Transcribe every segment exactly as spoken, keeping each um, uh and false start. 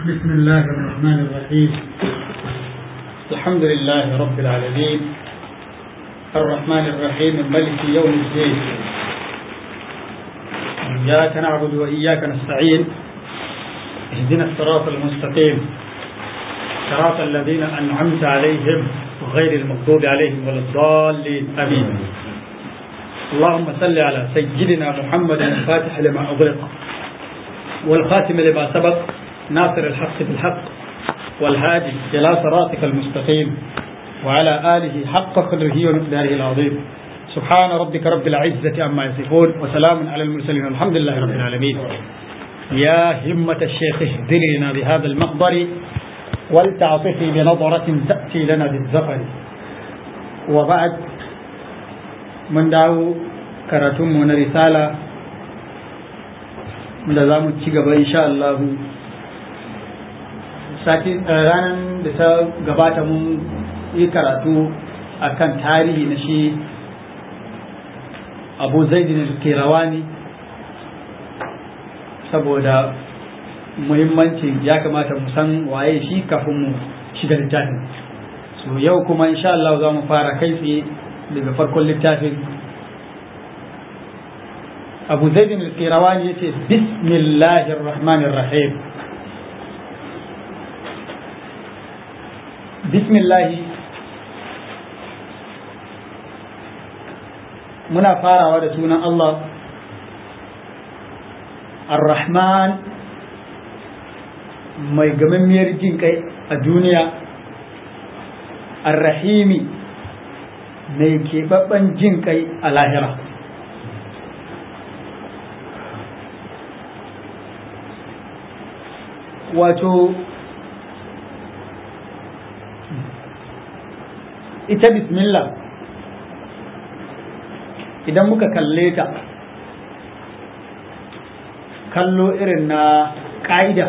بسم الله الرحمن الرحيم. الحمد لله رب العالمين الرحمن الرحيم مالك يوم الدين، إياك نعبد وإياك نستعين، اهدنا الصراط المستقيم صراط الذين أنعمت عليهم غير المغضوب عليهم ولا الضالين، آمين. اللهم صل على سيدنا محمد الفاتح لما أغلق والخاتم لما سبق ناصر الحق بالحق والهادي إلى صراطك المستقيم وعلى آله حق قدره ومقداره العظيم. سبحان ربك رب العزة عما يصفون وسلام على المرسلين والحمد لله رب العالمين. يا همة الشيخ اهدني لنا بهذا المقدر ولتعطفي بنظرة تأتي لنا بالزفر. وبعد من دعو كراتم من رسالة da za mu ci gaba insha Allah. Ranar da ta gabata mun yi karatu akan tarihi na shi Abu Zaidin al-Qirawani, saboda muhimmancin ya kamata mu san waye shi kafin mu shiga littafin. So yau kuma insha Allah za mu fara kai tsaye daga farkon littafin. Abu Zaidin al-Qirawani yace bismillahir rahmanir rahim. Bismillah muna farawa da sunan Allah Ar-Rahman, mai gamammiyar jin kai a duniya, Ar-Rahimi, mai keɓaɓɓen jin kai a lahira. Wato ita bismillah idan muka kalle ta kallo irin na ƙa'ida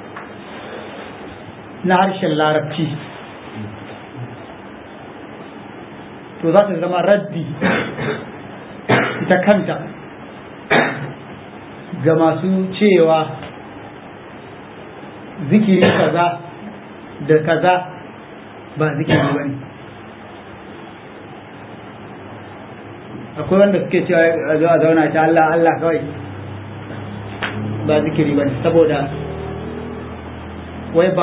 na harshen larabci, to za ta zama raddi ita kanta ga masu cewa zikiri kaza da kaza ba zikiri ba ne. Akwai wanda suke cewa a zo a zauna ta Allah Allah kawai ba zikiri ba ne, saboda wai ba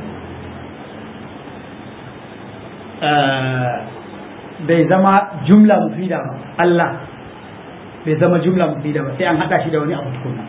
bai zama jumla mufida ba. Allah bai zama jumla mufida ba, sai an haɗa shi da wani abu tukuna.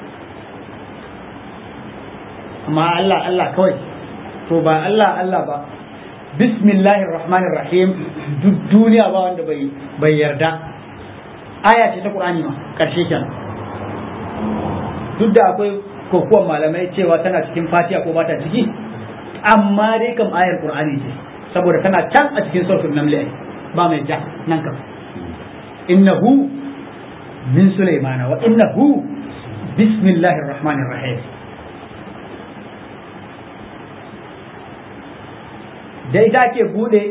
amma Allah Allah kawai to ba Allah Allah ba. Bismillahir rahmanir rahim duk duniya ba wanda bai bai yarda. Aya ce ta Qur'ani ma karshe kenan, duk da akwai kokuwan malamai cewa tana cikin Fatiha ko ba ta ciki, amma dai kam ayar Qur'ani ce saboda tana can a cikin suratul Naml ba mai ja nan kam. Innahu min Sulaimana wa innahu bismillahir rahmanir rahim. da ita ake bude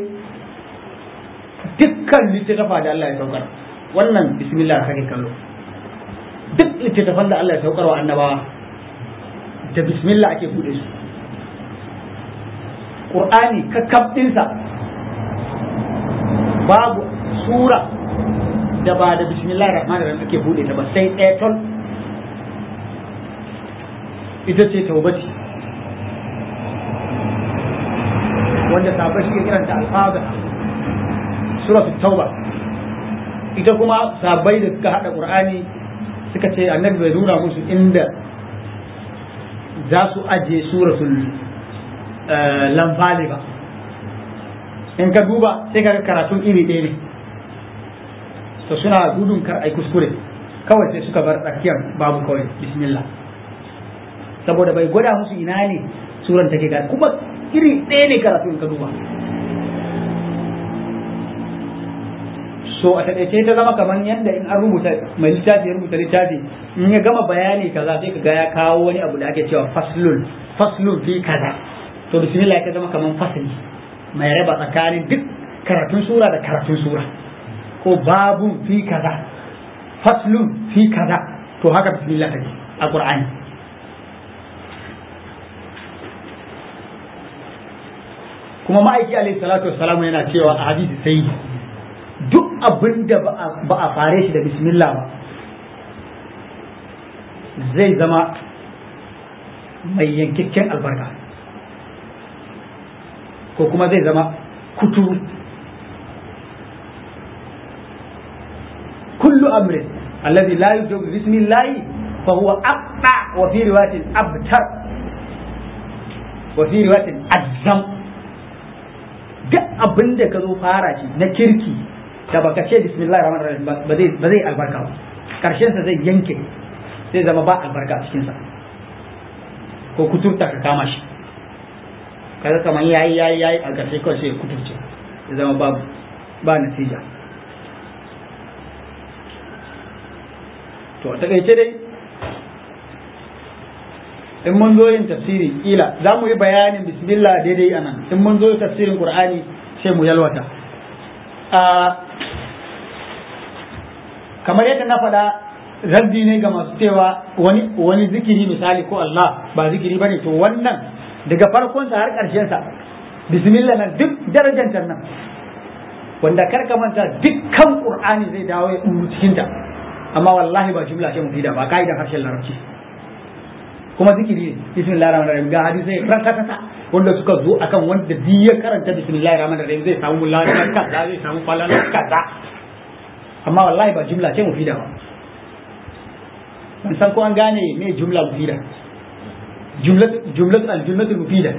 dukkan littattafa da Allah ya saukar. Wannan bismillah kake kallo, duk littattafan da Allah ya saukar wa annabawa da bismillah ake bude su. Qur'ani kakkab dinsa babu sura da ba da bismillahir rahmanir rahim ake bude ta ba, sai ɗaya ton ita ce taubati, wanda sahabbai suke kiranta al-fadha, suratul tauba. Ita kuma sahabbai da suka hada qur'ani suka ce annabi bai nuna musu inda za su aje suratul lamfali ba. In ka duba sai ka karatun iri ɗaya ne, to suna gudun kar ai kuskure kawai sai suka bar tsakiyar babu kawai bismillah, saboda bai gwada musu ina ne suran take ga kuma iri ɗaya ne karatu in ka duba. So a taƙaice ta zama kamar yadda in an rubuta mai littafi ya rubuta littafi, in ya gama bayani kaza sai ka ga ya kawo wani abu da ake cewa faslun faslun fi kaza, to bismillah ta zama kamar fasli mai raba tsakanin duk karatun sura da karatun sura, ko babun fi kaza faslun fi kaza, to haka bismillah take a Qur'ani. kuma ma'aiki alaihi salatu wassalamu yana cewa a hadisi sai duk abin da ba a fare shi da bismillah ba zai zama mai yankakken albarka ko kuma zai zama kuturu. kullu amrin alladhi la yubda bi bismillah fa huwa aqta wa fi riwayatin abtar wa fi riwayatin azzam. duk abin da ka zo fara shi na kirki da baka ce bismillahir rahmanir rahim ba zai ba zai albarka ba, karshen sa zai yanke, zai zama ba albarka a cikin sa ko kuturta ka kama shi kaga kamar yayi yayi yayi a karshe kawai sai kuturce ya zama babu ba natija. to a takaice dai in mun zo yin tafsiri kila za mu yi bayanin bismillah daidai anan, in mun zo tafsirin qur'ani sai mu yalwata. kamar yadda na faɗa raddi ne ga masu cewa wani wani zikiri misali ko Allah ba zikiri bane, to wannan daga farkon sa har ƙarshen sa bismillah nan duk darajantar nan wanda karka manta dukkan qur'ani zai dawo ya duru cikin ta, amma wallahi ba jumla ce mufida ba, kaidan harshen larabci kuma zikiri ne. bismillahir rahmanir rahim ga hadisi rakata wanda suka zo akan wanda duk ya karanta bismillahir rahmanir rahim zai samu lafiya kaza, zai samu falala kaza, amma wallahi ba jumla ce mufida ba. ban san ko an gane me jumla mufida, jumlat jumlat al-jumlat al-mufida.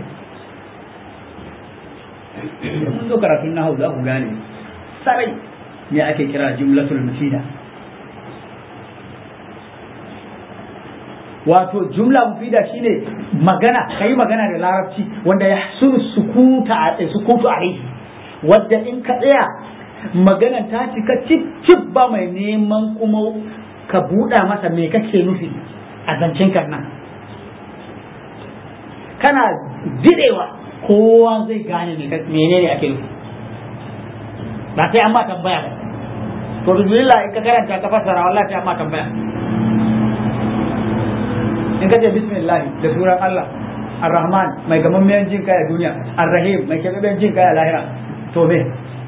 mun zo karatun nahwu za ku gane sarai me ake kira jumlatul mufida. wato jumla mufida shine magana, kai magana da larabci wanda ya sunu sukuta a sukutu alaihi, wanda in ka tsaya maganan ta cika cip cip ba mai neman kuma ka buɗa masa me kake nufi a zancen nan. kana didewa kowa zai gane menene ake nufi, ba sai an ma tambaya ba. to bismillah in ka karanta ka fassara wallahi sai an ma tambaya. in ka ce bismillah da sunan Allah ar-Rahman mai gamammen jin kai a duniya, ar-Rahim mai keɓaɓɓen jin kai a lahira, to me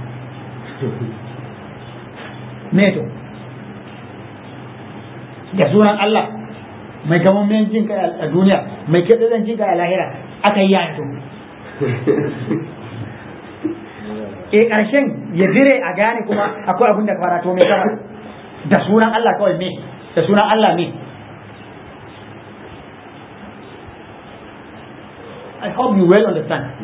me to da sunan Allah mai gamammen jin kai a duniya, mai keɓaɓɓen jin kai a lahira aka yi yana to e ƙarshen ya dire a gane kuma akwai abin da fara to me kama da sunan Allah kawai me da sunan Allah me. I hope you well understand.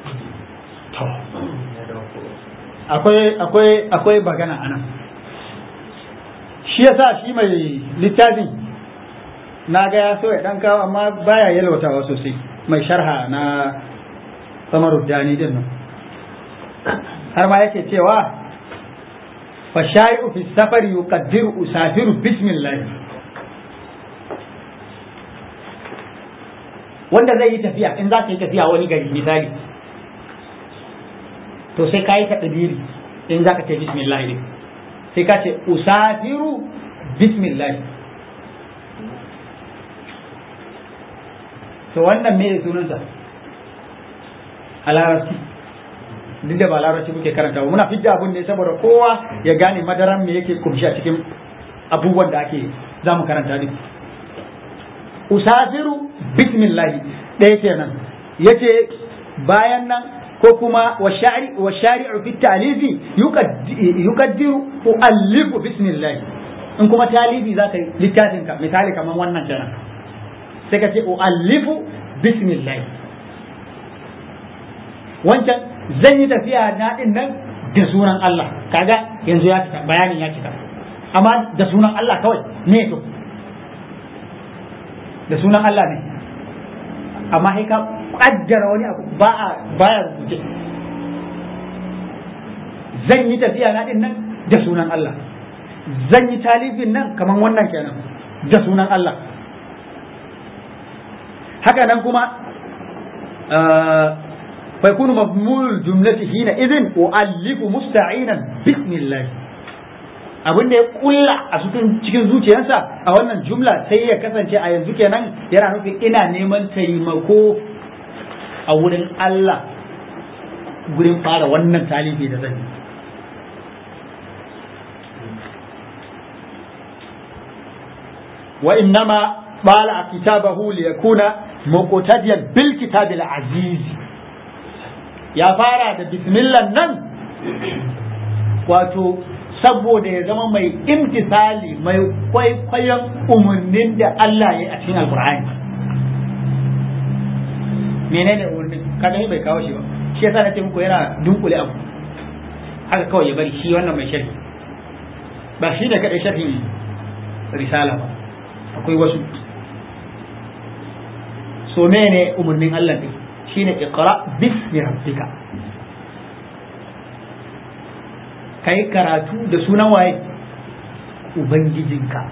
Akwai akwai akwai bagana anan. Shi yasa shi mai littafin na ga ya so ya dan kawo amma baya yalwatawa sosai, mai sharha na Samaruddani din nan. Har ma yake cewa fa shay'u fi safari yuqaddiru usafiru bismillah. wanda zai yi tafiya, in za ka yi tafiya wani gari misali, to sai ka yi takdiri in za ka ce bismillah ne, sai ka ce usafiru bismillah. to wannan me sunansa a larabci, duk da ba larabci muke karanta ba, muna fidda abun ne saboda kowa ya gane madaran me yake kumshi a cikin abubuwan da ake za mu karanta ne. usafiru bismillah ɗaya kenan, yace bayan nan ko kuma wa shari wa shari'u fi talifi yuqaddiru u'allifu bismillah. in kuma talifi zaka yi littafin ka misali kaman wannan kenan, sai ka ce u'allifu bismillah. wancan zan yi tafiya na din nan da sunan Allah, kaga yanzu ya cika bayanin ya cika, amma da sunan Allah kawai ne to da sunan Allah ne, amma sai ka kaddara wani abu ba a baya rubuce. zan yi tafiya na din nan da sunan Allah, zan yi talifin nan kaman wannan kenan da sunan Allah. haka nan kuma fa yakunu mabmul jumlati hina idhin u'allifu musta'inan bismillah. abin da ya kulla a cikin cikin zuciyarsa a wannan jumla sai ya kasance a yanzu kenan yana nufin ina neman taimako a wurin Allah gurin fara wannan talifi da zan yi. wa innama bala kitabahu liyakuna muqtadiyan bil kitabil aziz. Ya fara da bismillah nan wato saboda ya zama mai imtisali mai kwaikwayon umarnin da Allah ya yi a cikin alkur'ani. menene umarnin kaga bai kawo shi ba, shi yasa na ce muku yana dunkule abu haka kawai ya bari shi wannan mai sharhi ba shi da kadai sharhin risala ba, akwai wasu. so mene umarnin Allah ne shine iqra bismi rabbika, kai karatu da sunan waye ubangijinka.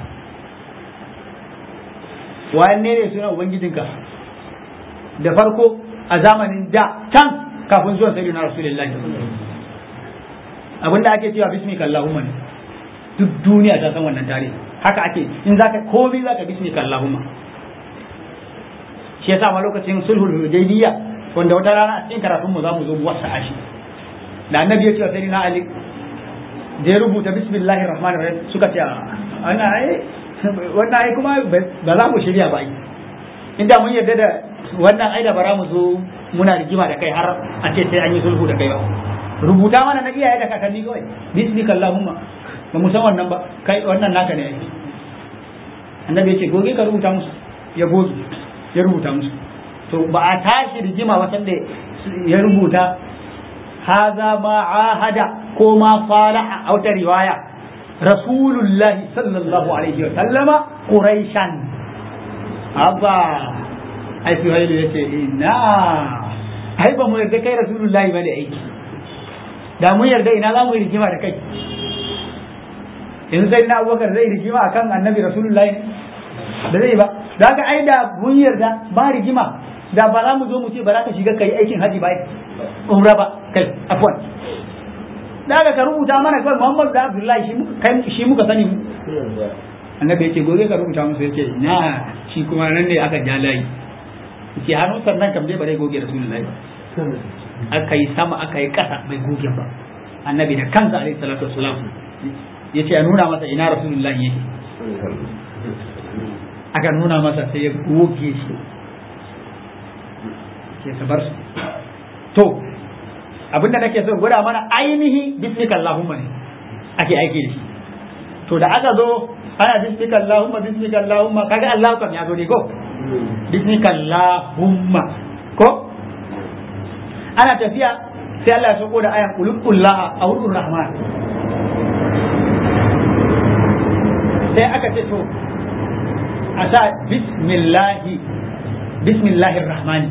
wanne ne sunan ubangijinka? da farko a zamanin da can kafin zuwan sayyidina rasulullahi abinda ake cewa bismika allahumma ne, duk duniya ta san wannan tarihi. haka ake in zaka komai zaka bismika allahumma. shi yasa ma lokacin sulhul hudaybiyya wanda wata rana a cikin karatun mu zamu zo mu wasa ashi da annabi ya ce wa sayyidina ali da ya rubuta bismillahir rahmanir rahim suka ce ana ai wannan ai kuma ba za mu shirya ba ai inda mun yarda da wannan ai da bara mu zo muna rigima da kai har a ce sai an yi sulhu da kai ba. rubuta mana na iyaye da kakanni kawai bismika allahumma ba mu san wannan ba, kai wannan naka ne ai. annabi ya ce goge ka rubuta musu, ya goge ya rubuta musu. to ba a tashi rigima ba sanda ya rubuta haza ma ahada ko ma fara a wata riwaya rasulullahi sallallahu alaihi wa sallama quraishan. abba ai fi hailu yace ina ai ba mu yarda kai rasulullahi ba da aiki, da mun yarda ina za mu yi rigima da kai. yanzu sai na abubakar zai rigima akan annabi rasulullahi ne da zai ba, da haka ai da mun yarda ba rigima da ba za mu zo mu ce ba za ka shiga kai aikin haji ba umra ba kai afwan. da haka ka rubuta mana kawai Muhammad da Abdullahi shi muka sani mu. annabi ya ce gobe ka rubuta musu, ya ce na shi kuma nan ne aka ja layi ke hannun sannan kam dai ba zai goge rasulullahi ba. aka yi sama aka yi ƙasa bai goge ba. annabi da kansa alaihi salatu wassalam ya ce a nuna masa ina rasulullahi yake, aka nuna masa sai ya goge shi ke ka bar su. to abinda nake so gwada mana ainihi bismika allahumma ne ake aiki da shi. to da aka zo ana bismika allahumma bismika allahumma kaga Allah kam ya zo ne ko bismika allahumma ko ana tafiya sai Allah ya soko da ayan qulullaha awur rahman, sai aka ce to a sa bismillahi bismillahir rahmani,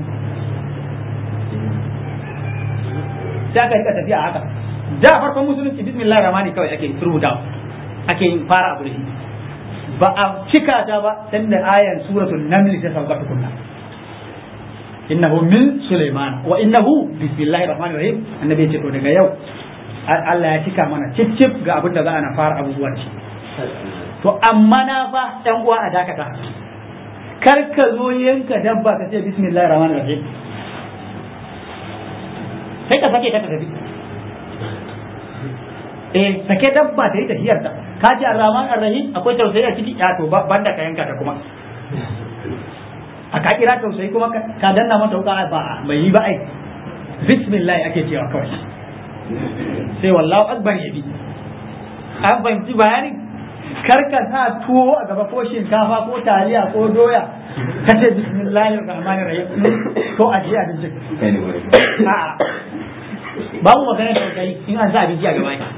sai aka rika tafiya haka. da farkon musulunci bismillahir rahmani kawai ake rubuta ake yin fara abu da shi, ba a cika ta ba sai da ayan suratul naml ta sauka tukunna innahu min sulaiman wa innahu bismillahir rahmanir rahim. annabi ya ce to daga yau Allah ya cika mana cicip ga abin da za a na fara abubuwa da shi. to amma na fa ɗan uwa a dakata, kar ka zo yanka dabba ka ce bismillahir rahmanir rahim sai ka sake ta tafi. eh sake dabba ta yi tafiyar ta, ka ce ar-rahman ar-rahim akwai tausayi a ciki, ya to banda ka yanka ta kuma a ka kira tausayi kuma ka danna mata wuka ba bai yi ba. ai bismillah ake cewa kawai sai wallahu akbar yabi. an fahimci bayanin? kar ka sa tuwo a gaba ko shinkafa ko taliya ko doya ka ce bismillahir rahmanir rahim to a ji abinci. a'a babu magana tausayi in an sa abinci a gaba ki,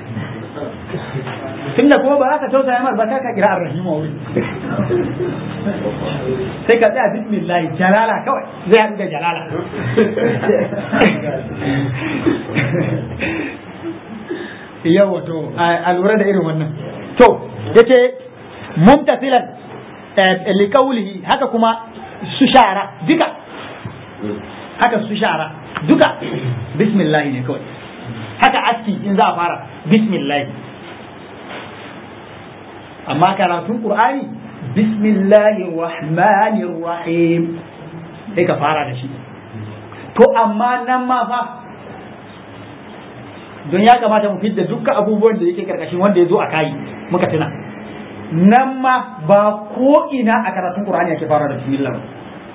tunda kuma ba za ka tausaya mar ba ka kira ar-rahim wa sai ka tsaya bismillah jalala kawai zai haɗu da jalala. yawa to a lura da irin wannan. to yace mumtasilan li qawlihi, haka kuma su shara duka haka su shara duka bismillah ne kawai. haka aski in za a fara bismillah, amma karatun qur'ani bismillahir rahmanir rahim sai ka fara da shi. to amma nan ma fa don ya kamata mu fidda dukkan abubuwan da yake karkashin wanda ya zo a kai muka tuna nan ma ba ko ina a karatun Qur'ani yake fara da bismillah ba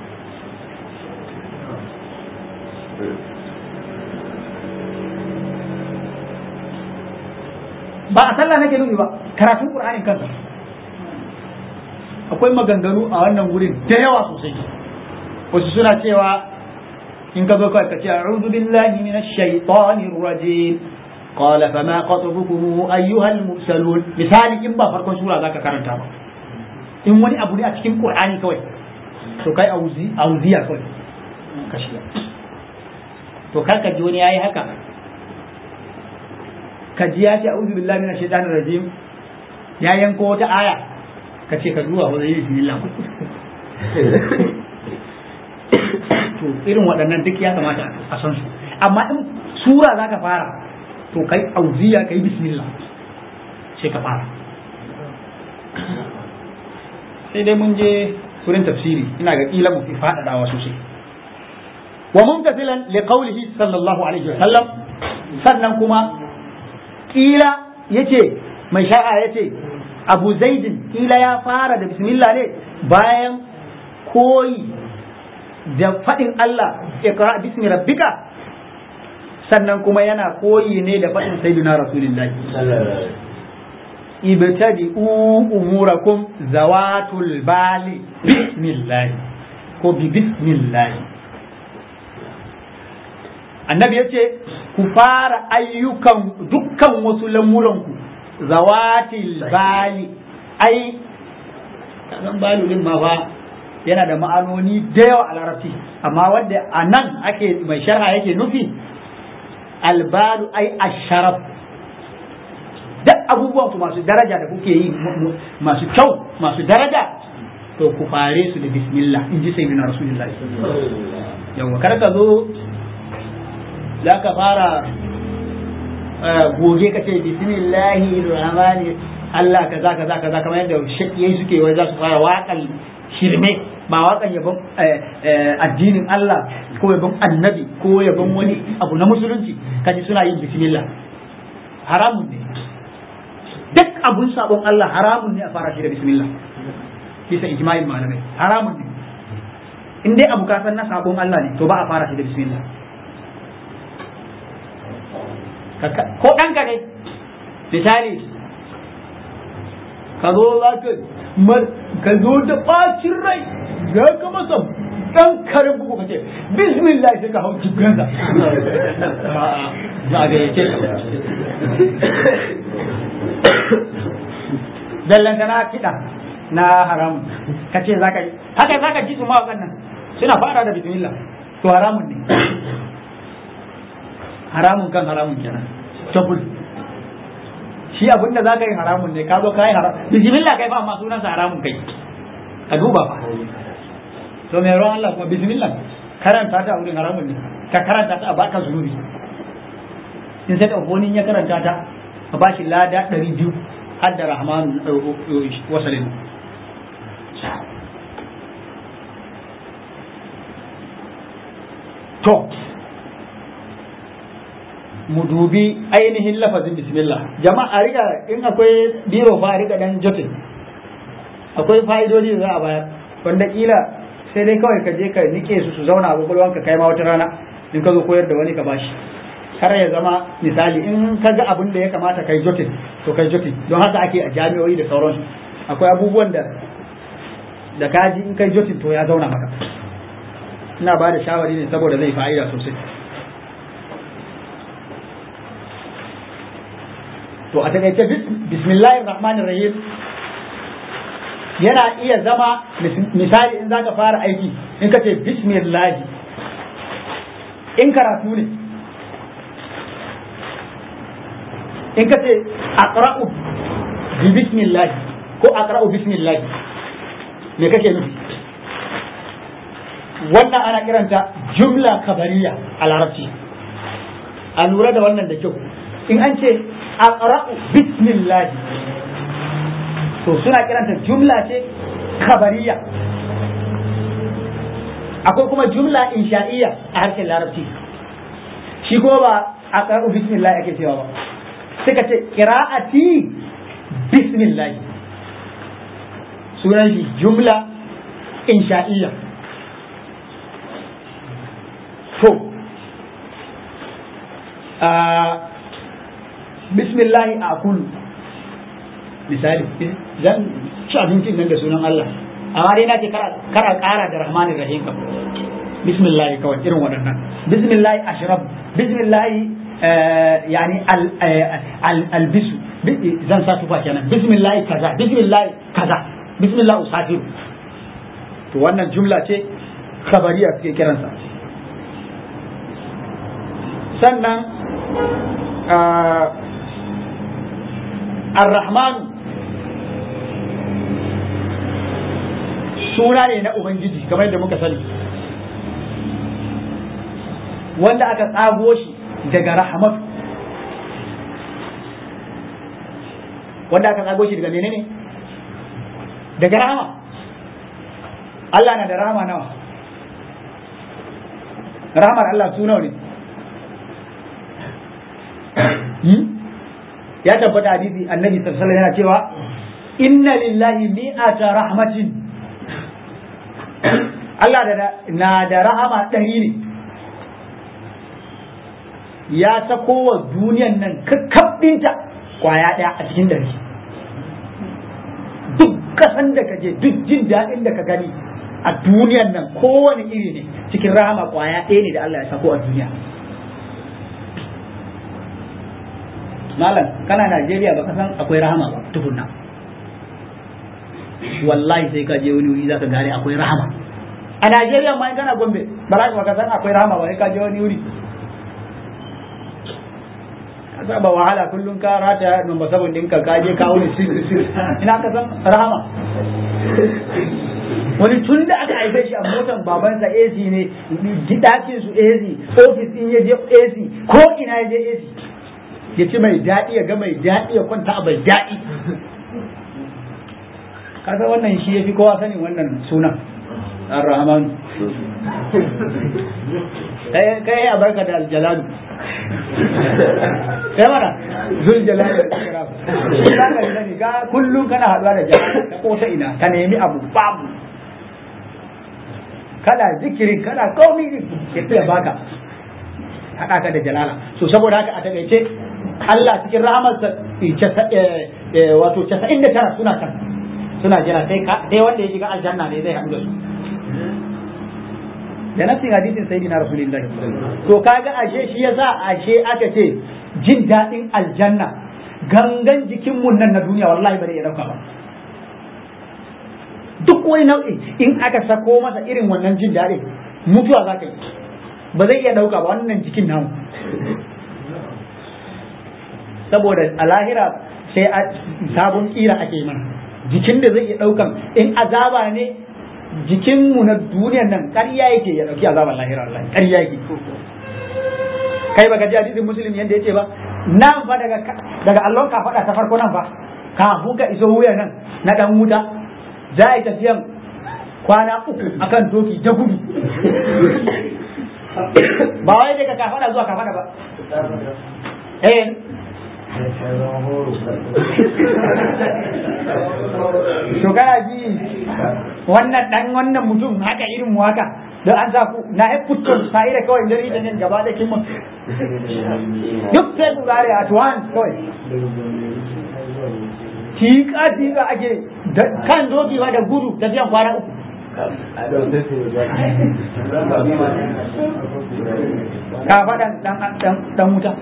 ba a sallah nake nufi ba karatun Qur'anin kansa akwai maganganu a wannan wurin da yawa sosai wasu suna cewa in ka zo kawai ka ce a'udhu billahi minash shaitanir rajim qala fama qatbukum ayyuhal mursalun misali in ba farkon sura zaka karanta ba in wani abu ne a cikin Qur'ani kawai to kai auzi auziya kawai ka shiga to kar ka ji wani yayi haka ka ji ya ce a'udhu billahi minash shaitanir rajim ya yanko wata aya ka ce ka zuwa wajen bismillah to irin waɗannan duk ya kamata a san su amma in sura za ka fara to kai auziya kai bismillah sai ka fara sai dai mun je wurin tafsiri ina ga kila mu fi faɗaɗawa sosai wa mumtasilan li qawlihi sallallahu alaihi wa sallam sannan kuma kila yace mai sha'a yace Abu Zaidin kila ya fara da bismillah ne bayan koyi da faɗin Allah iqra bismi rabbika sannan kuma yana koyi ne da faɗin sayyidina rasulullahi ibtadi'u umurakum zawatul bali bismillah ko bi bismillah annabi yace ku fara ayyukan dukkan wasu lamuranku zawatil bali ai kan balu din ma fa yana da ma'anoni da yawa a larabci amma wanda a nan ake mai sharha yake nufi albalu ai asharaf duk abubuwan ku masu daraja da kuke yi masu kyau masu daraja to ku fare su da bismillah in ji sayyidina rasulullahi yawa kar ka zo za ka fara goge ka ce bismillahi rahmani Allah kaza kaza kaza kamar yadda shakiyai suke wai za su fara waƙal shirme ba waƙan yabon addinin Allah ko yabon annabi ko yabon wani abu na musulunci kaji suna yin bismillah haramun ne duk abun sabon Allah haramun ne a fara shi da bismillah bisa ijma'in malamai haramun ne in dai abu kasan na sabon Allah ne to ba a fara shi da bismillah ko ɗanka ne misali ka zo za ka ka zo da ɓacin rai za ka masa ɗan karin bugu ka ce bismillah sai ka hau jikinsa za a gayyace dallantana kiɗa na haramun ka ce za ka yi haka za ka ji su mawaƙan nan suna fara da bismillah to haramun ne haramun kan haramun kenan tabul shi abin da za ka yi haramun ne ka zo ka yi haram bismillah kai fa amma sunansa haramun kai ka duba fa to mai ruwan Allah kuma bismillah karanta ta a wurin haramun ne ka karanta ta a baka zunubi in sai da wani ya karanta ta a bashi lada ɗari biyu har da rahmanu wasalin to mu dubi ainihin lafazin bismillah jama'a riga in akwai biro fa riga dan jotin akwai fa'idodi da za a bayar wanda kila sai dai kawai ka je ka nike su su zauna a kwakwalwanka kai ma wata rana in ka zo koyar da wani ka bashi kar ya zama misali in ka ga abin da ya kamata kai jotin to kai jotin don haka ake a jami'o'i da sauransu akwai abubuwan da da kaji in kai jotin to ya zauna maka ina ba da shawari ne saboda zai fa'ida sosai to a takaice bismillahir rahmanir rahim yana iya zama misali in zaka fara aiki in ka ce bismillah in karatu ne in ka ce aqra'u bi bismillah ko aqra'u bismillah me kake nufi wannan ana kiranta jumla kabariya a larabci a lura da wannan da kyau in an ce aqra'u bismillah to suna kiranta jumla ce kabariya akwai kuma jumla insha'iyya a harshen larabci shi kuma ba aqra'u bismillah ake cewa ba suka ce qira'ati bismillah sunan shi jumla insha'iyya to bismillah aqulu misali zan ci abincin nan da sunan Allah amma dai na ce kara kara da rahmanir rahim ka bismillah kawai irin waɗannan bismillah ashrab bismillah yani albisu zan sa tufa kenan bismillah kaza bismillah kaza bismillah usafiru to wannan jumla ce khabariya suke kiransa sannan ar-rahman suna ne na ubangiji kamar yadda muka sani wanda aka tsago shi daga rahmat wanda aka tsago shi daga menene daga rahama Allah na da rahama nawa rahamar Allah su nawa ne ya tabbata hadisi annabi sallallahu alaihi wasallam yana cewa inna lillahi mi'ata rahmatin Allah na da rahama ɗari ne ya sako wa duniyan nan kakkaɓinta kwaya ɗaya a cikin ɗari duk kasan da ka je duk jin daɗin da ka gani a duniyan nan kowane iri ne cikin rahama kwaya ɗaya ne da Allah ya sako a duniya malam kana Najeriya ba ka san akwai rahama ba tukunna wallahi sai ka je wani wuri zaka gane akwai rahama a Najeriya ma in kana Gombe ba za ka san akwai rahama ba sai ka je wani wuri ka ba wahala kullum ka rata number seven ɗinka ka je ka wuni ina ka san rahama wani tun da aka haife shi a motan babansa A C ne gidakin su A C office din ya je A C ko ina ya je A C ya ci mai daɗi ya ga mai daɗi ya kwanta a mai daɗi kasa wannan shi ya fi kowa sanin wannan sunan ar-rahman kai a barka da aljalalu kai mana zul jalali da kira shi za ka sani ga kullum kana haɗuwa da jalali ta kota ina ka nemi abu babu kana zikirin kana komi ya fiye baka haɗa ka da jalala so saboda haka a takaice Allah cikin rahamarsa wato casa'in da tara suna kan suna jira sai sai wanda ya shiga aljanna ne zai haɗu da su da nafsin hadisin sayyidina rasulullahi to kaga ashe shi yasa ashe aka ce jin daɗin aljanna gangan jikin mun nan na duniya wallahi ba zai iya dauka ba duk wani nau'i in aka sako masa irin wannan jin daɗin mutuwa za ka yi ba zai iya dauka ba wannan jikin namu saboda a lahira sai a sabon kira ake mana jikin da zai iya daukan in azaba ne jikinmu na duniyan nan ƙarya yake ya dauki azaban lahira Allah ƙarya yake kai baka ji hadisin muslim yanda yace ba nan fa daga daga Allah ka faɗa ta farko nan fa kafin ka iso wuya nan na dan wuta za a yi tafiyan kwana uku akan doki da gudu ba wai daga ka faɗa zuwa ka faɗa ba eh to kana ji wannan dan wannan mutum haka irin mu haka don an sa ku na ai putton sai da kawai dari da nan gaba da kin mun duk sai ku gare at once kawai tika tika ake kan doki ba da gudu da biyan kwana uku ka faɗan dan wuta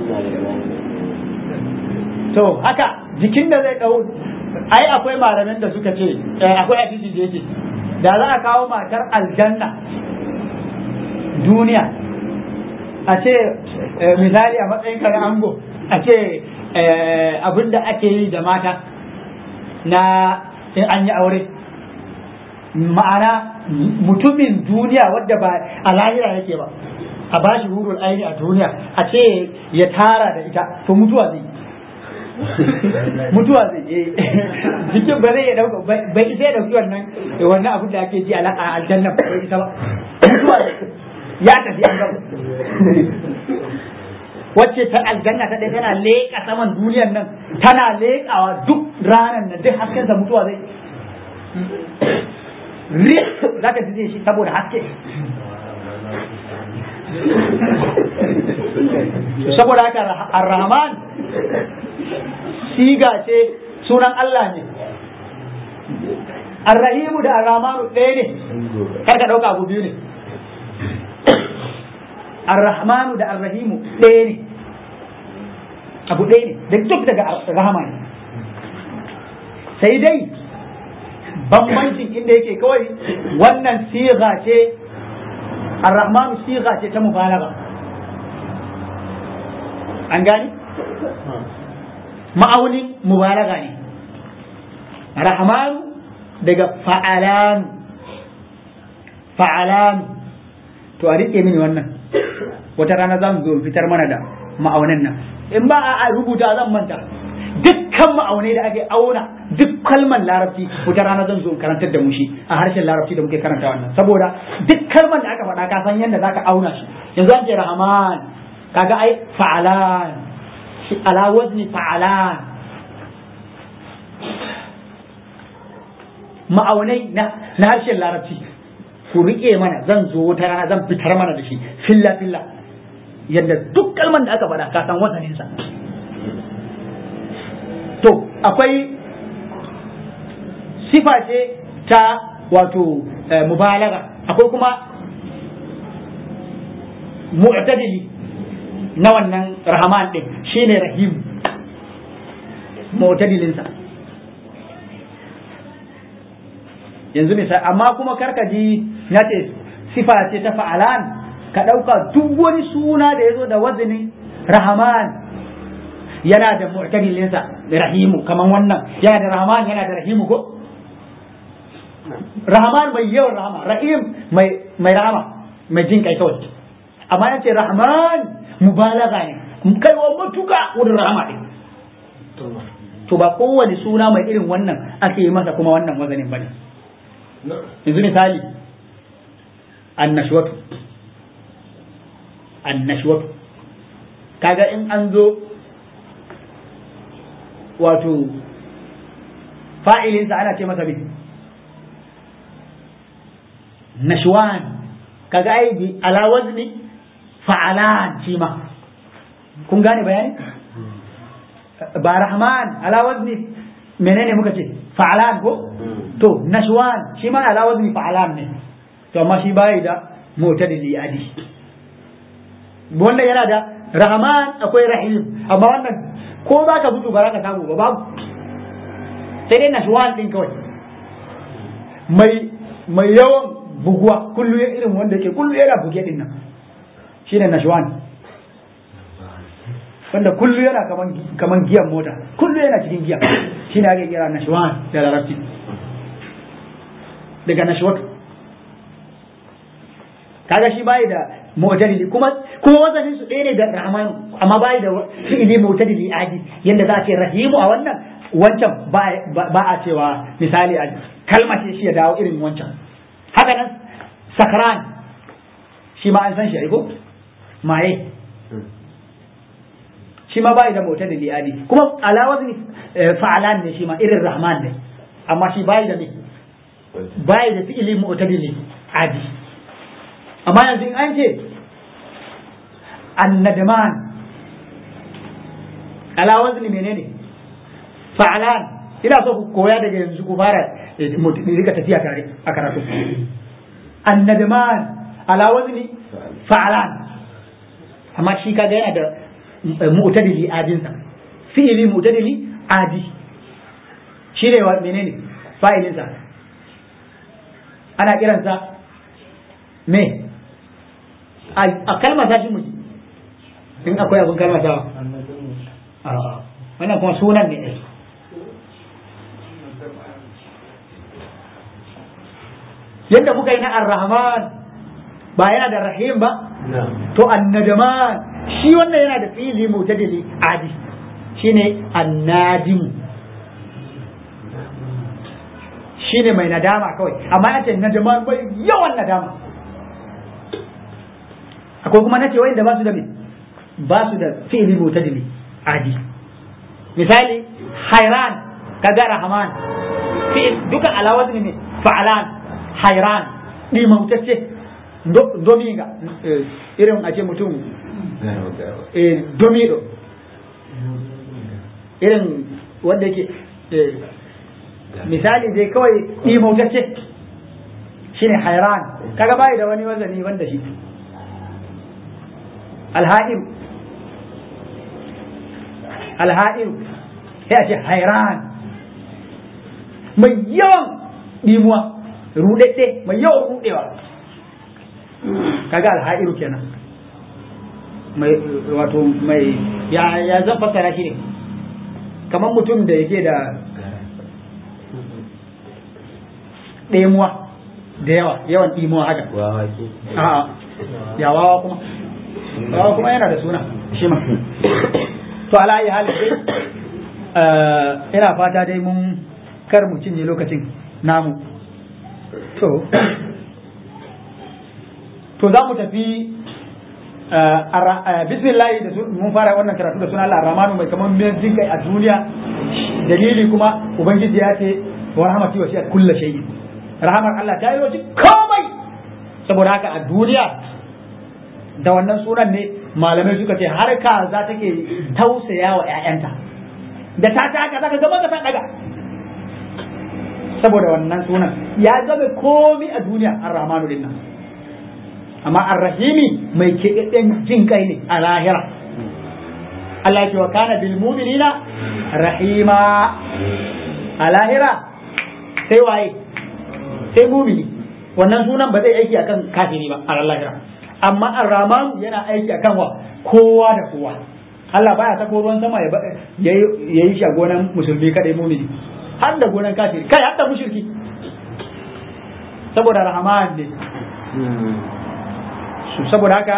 to haka jikin da zai ɗau ai akwai malaman da suka ce akwai hadisi da yake da za a kawo matar aljanna duniya a ce misali a matsayin kare ango a ce abin da ake yi da mata na in an yi aure ma'ana mutumin duniya wadda ba a lahira yake ba a bashi hurul aini a duniya a ce ya tara da ita to mutuwa zai mutuwa zai yi jikin ba zai ya dauka bai isa ya dauki wannan wannan abin da ake ji a aljanna ba bai isa ba mutuwa ya tafi an gaba wacce ta aljanna ta ɗaya tana leƙa saman duniyar nan tana leƙawa duk ranar nan duk hasken sa mutuwa zai za ka ji shi saboda haske saboda haka ar-rahman siga ce sunan Allah ne ar-rahimu da ar-rahmanu ɗaya ne kar ka ɗauka abu biyu ne ar-rahmanu da ar-rahimu ɗaya ne abu ɗaya ne da duk daga rahama ne sai dai bambancin inda yake kawai wannan siga ce ar-rahmanu siga ce ta mubalaga an gani ma'aunin mubalaga ne rahmanu daga fa'alanu fa'alanu to a riƙe mini wannan wata rana za mu zo fitar mana da ma'aunin nan in ba a rubuta zan manta dukkan ma'aunai da ake auna duk kalman larabci wata rana zan zo karantar da mu shi a harshen larabci da muke karanta wannan saboda duk kalman da aka faɗa ka san yadda zaka auna shi yanzu an ce rahman kaga ai fa'alan ala wazni fa'alan ma'aunai na na harshen larabci ku rike mana zan zo wata rana zan fitar mana da shi filla filla yadda duk kalman da aka faɗa ka san wasanin sa to akwai sifa ce ta wato mubalaga akwai kuma mu'tadili na wannan rahman din shine rahim mu'tadilin sa yanzu misali amma kuma karkaji na ce sifa ce ta fa'alan ka ɗauka duk wani suna da ya zo da wazinin rahman yana da mu'tadilinsa rahimu kaman wannan yana da rahman yana da rahimu ko rahman mai yawan rahama rahim mai mai rahama mai jin kai kawai amma yace rahman mubalaga ne kai wa mutuka wurin rahama din to ba kowane suna mai irin wannan ake yi masa kuma wannan wazanin bane yanzu misali annashwatu annashwatu kaga in an zo wato fa'ilinsa ana ce masa bi nashwan kaga ai bi ala wazni fa'alan shi ma kun gane bayani ba rahman ala wazni menene muka ce fa'alan ko to nashwan shi ma ala wazni fa'alan ne to amma shi bai da mu'tadili adi wanda yana da rahman akwai rahim amma wannan ko za ka mutu ba za ka samu ba babu sai dai nashwan din kawai mai mai yawan buguwa kullu ya irin wanda yake kullu yana buge din nan shine nashwan wanda kullu yana kaman kaman giyan mota kullu yana cikin giya shine ake kira nashwan da larabci daga nashwat kaga shi bai da mu'tadili kuma kuma wazanin su ɗaya ne da rahman amma bai da fi'ili mu'tadili adi yanda za a ce rahimu a wannan wancan ba a cewa misali a kalma ce shi ya dawo irin wancan haka nan sakran shi ma an san shi aiko maye shi ma bai da mu'tadili adi kuma ala wazni fa'alan ne shi ma irin rahman ne amma shi bai da ne bai da fi'ili mu'tadili adi amma yanzu in an ce annadman ala wazni menene fa'alan ina so ku koya daga yanzu ku fara rika tafiya tare a karatu annadman ala wazni fa'alan amma shi kaga yana da mu'tadili adinsa fi'ili mu'tadili adi shi ne wa menene fa'ilinsa ana kiransa me a kalmar ta shi mu in akwai abin kalmar ta wannan kuma sunan ne yadda muka yi na ar-rahman ba yana da rahim ba to an-najman shi wannan yana da fi'ili mutadili adi shine an-nadim shine mai nadama kawai amma yace najman bai yawan nadama akwai kuma nace wanda ba su da me ba su da fi'ili mutadili adi misali hayran kaga rahman fi'il duka alawat ne fa'alan hayran ni mautacce domiga irin a ce mutum domido irin wanda yake misali dai kawai ni mautacce shine hayran kaga bai da wani wazani wanda shi alha'ir alha'ir sai a ce hayran mai yawan dimuwa rudedde mai yawan rudewa kaga alha'iru kenan mai wato mai ya ya zan fassara shi ne kamar mutum da yake da ɗemuwa da yawa yawan ɗimuwa haka a'a ya wawa kuma wawa kuma yana da suna shi ma to ala ayi hali ina fata dai mun kar mu cinye lokacin namu to to za mu tafi bismillah da mun fara wannan karatu da sunan Allah Ar-Rahmanu mai kaman mai jinkai a duniya dalili kuma ubangiji ya ce wa rahmati wa shi'at kullu shay'in rahmar Allah ta yi komai saboda haka a duniya da wannan sunan ne malamai suka ce har kaza take tausaya wa ƴaƴanta da ta ta haka zaka gaba ta daga saboda wannan sunan ya zama komai a duniya Ar-Rahmanu din nan amma Ar-Rahimi mai keɗaɗɗen jin kai ne a lahira Allah ce wa kana bil mu'minina rahima a lahira sai waye sai mu'mini wannan sunan ba zai aiki akan kafiri ba a lahira amma Ar-Rahman yana aiki akan wa kowa da kowa Allah baya sako ruwan sama ya yi shi a gonan musulmi kadai mu'mini har da gonan kafiri kai har da mushriki saboda Rahman ne saboda haka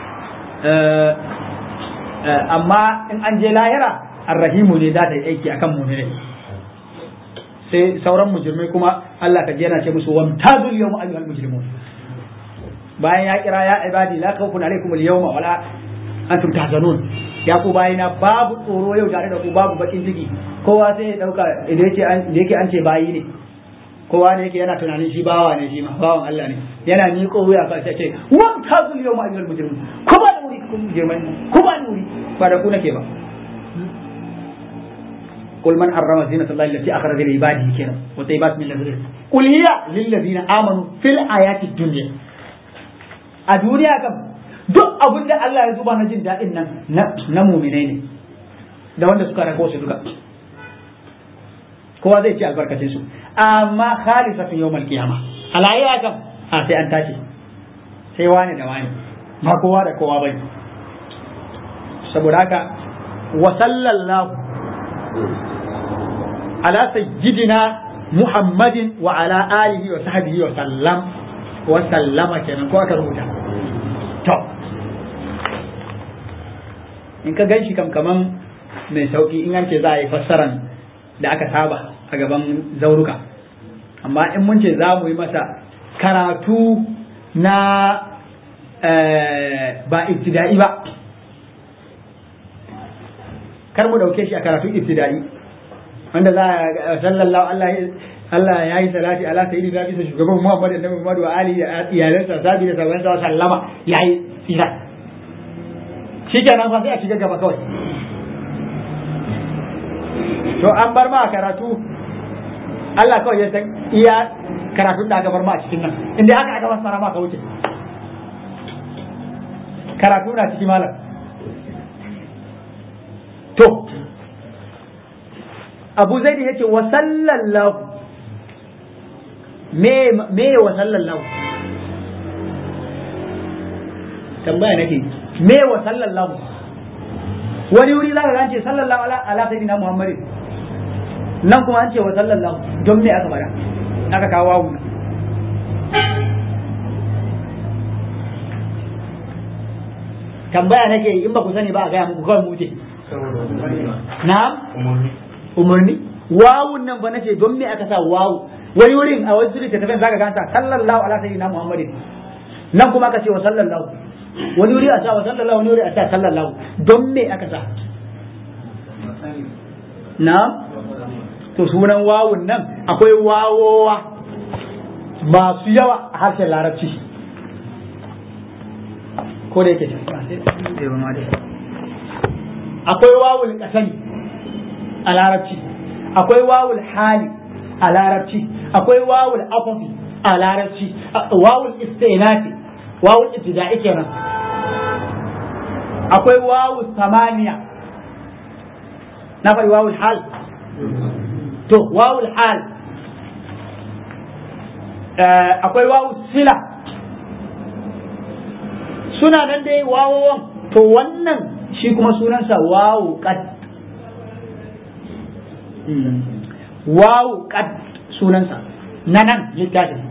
amma in an je lahira Ar-Rahimu ne za ta yi aiki akan mu'mini sai sauran mujrimai kuma Allah ka ji yana ce musu wamtazul yawma ayyuhal mujrimun bayan ya kira ya ibadi la khawfun alaykum al-yawma wala antum tahzanun ya ku bayina babu tsoro yau tare da ku babu bakin ciki kowa sai ya dauka idan yake an da yake an ce bayi ne kowa ne yake yana tunanin shi bawa ne shi ma bawan Allah ne yana ni ko wuya fa sai ce wamtazul yawma ayyuhal mujrimun kuma da wuri kun mujrimai kuma da wuri ba da ku nake ba قل من حرم زينة الله التي أخرج لعباده كنا وطيبات من الرزق قل هي للذين آمنوا في الحياة الدنيا الدنيا كم duk abin da Allah ya zuba na jin daɗin nan na muminai ne da wanda suka rago su duka kowa zai ci albarkacin su amma khalisatun yawmal qiyama alayya kam a sai an tashi sai wani da wani ba kowa da kowa bane saboda haka wa sallallahu على سيدنا محمد وعلى آله وصحبه وسلم وسلم kenan ko aka rubuta to in ka ganshi kam kaman mai sauki in an ce za a yi fassaran da aka saba a gaban zauruka amma in mun ce za mu yi masa karatu na ba ibtida'i ba kar mu dauke shi a karatun ibtida'i wanda za a sallallahu Allah Allah ya yi salati ala sayyidi da bisa shugaban Muhammad da Muhammad wa ali da iyalansa sabi da sabon sa sallama yayi tsira shikenan fa sai a shiga gaba kawai to an bar ma karatu Allah kawai ya san iya karatun da aka bar ma a cikin nan inda aka aka fassara ma ka wuce karatu na cikin malam to abu zaidi yace wa sallallahu me me wa sallallahu tambaya nake me wa sallallahu wani wuri zaka ga an ce sallallahu ala ala sayyidina muhammadin nan kuma an ce wa sallallahu don me aka bada aka kawo wawu tambaya nake in ba ku sani ba a gaya muku kawai mu ce na'am umarni wawun nan ba nace don me aka sa wawu wani wurin a wasu littattafan zaka ganta sallallahu ala sayyidina muhammadin nan kuma aka ce wa sallallahu wani wuri a sa wa sallallahu wani wuri a sa sallallahu don me aka sa na to sunan wawun nan akwai wawowa masu yawa a harshen larabci ko da yake akwai wawul kasani a larabci akwai wawul hali a larabci akwai wawul afafi a larabci wawul istinafi wawul ibtida'i kenan akwai wawul samaniya na faɗi wawul hal to wawul hal akwai wawul sila suna nan dai wawowan to wannan shi kuma sunansa wawu qad wawu qad sunansa na nan littafin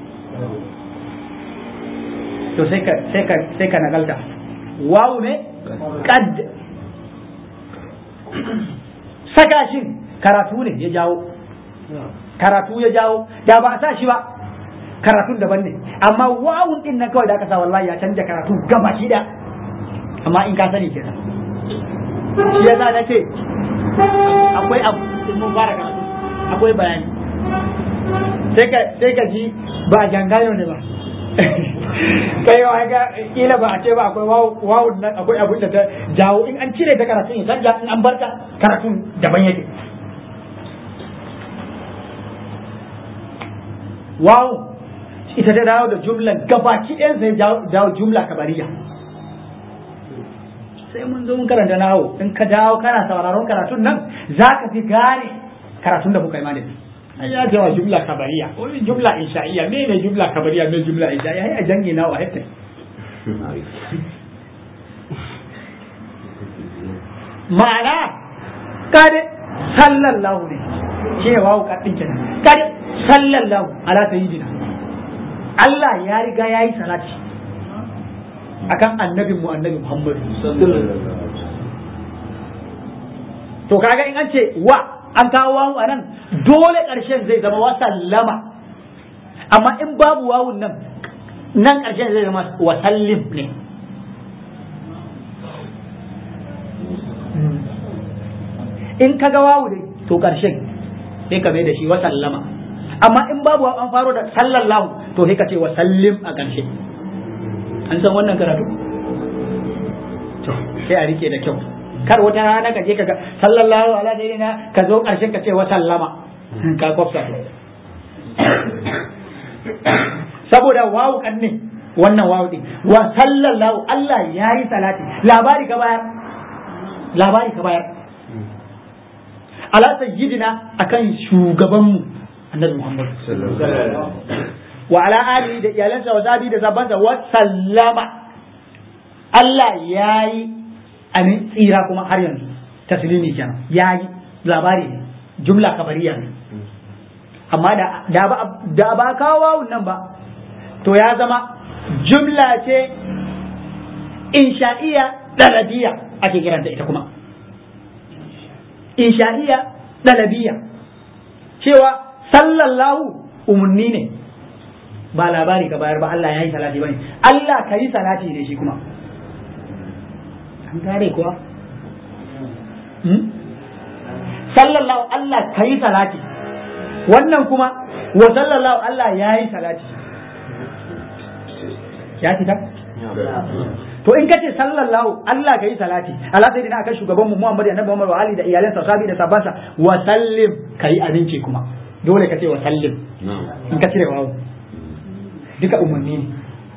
to sai ka sai ka sai ka nagalta wawu ne qad saka shi karatu ne ya jawo karatu ya jawo da ba a sa shi ba karatun daban ne amma wawun din nan kawai da aka sa wallahi ya canja karatu gaba shi da amma in ka sani kenan shi yasa na ce akwai abu mun fara karatu akwai bayani sai ka sai ka ji ba jangayo ne ba kai wa ga kila ba a ce ba akwai wawun nan akwai abin da ta jawo in an cire ta karatun ya canja in an barka karatun daban yake wawu ita ta dawo da jumlan gabaki ɗayan sai dawo jumla kabariya sai mun zo mun karanta nawo in ka dawo kana sauraron karatun nan za ka fi gane karatun da muka yi mani ai ya jawa jumla kabariya wani jumla insha'iyya me ne jumla kabariya me jumla insha'iyya ai a jange nawo a hatta ma'ana kade sallallahu ne shi ne wawu kadin kenan kade sallallahu ala sayyidina Allah ya riga ya yi salati akan annabin mu annabi Muhammad to kaga in an ce wa an kawo wawu anan dole ƙarshen zai zama wa sallama amma in babu wawun nan nan ƙarshen zai zama wa sallim ne in kaga wawu dai to ƙarshen sai ka bai da shi wa sallama amma in babu an faro da sallallahu to sai ka ce wa sallim a ƙarshe an san wannan karatu to sai a rike da kyau kar wata rana ka je ka ga sallallahu ala sayyidina ka zo ƙarshen ka ce wa sallama ka kofta saboda wawu kan ne wannan wawu din wa sallallahu Allah yayi salati labari ka bayar labari ka bayar ala sayyidina akan shugabanmu annabi Muhammad wa ala alihi da iyalansa wa zabi da zabansa wa sallama Allah yayi amin tsira kuma har yanzu taslimi kenan yayi labari ne jumla kabariya ne amma da da ba da ba kawo nan ba to ya zama jumla ce insha'iyya dalabiyya ake kiranta ita kuma insha'iyya dalabiyya cewa sallallahu umarni ne ba labari ka bayar ba Allah ya yi salati bane Allah ka yi salati ne shi kuma an gane kuwa sallallahu Allah ka yi salati wannan kuma wa sallallahu Allah ya yi salati ya fita to in kace sallallahu Allah ka yi salati Allah sai dina akan shugaban mu Muhammad annabi Muhammad wa ali da iyalansa sahabi da sabansa wa sallim kai abinci kuma dole ka ce wa sallim in ka cire wawo duka umarni ne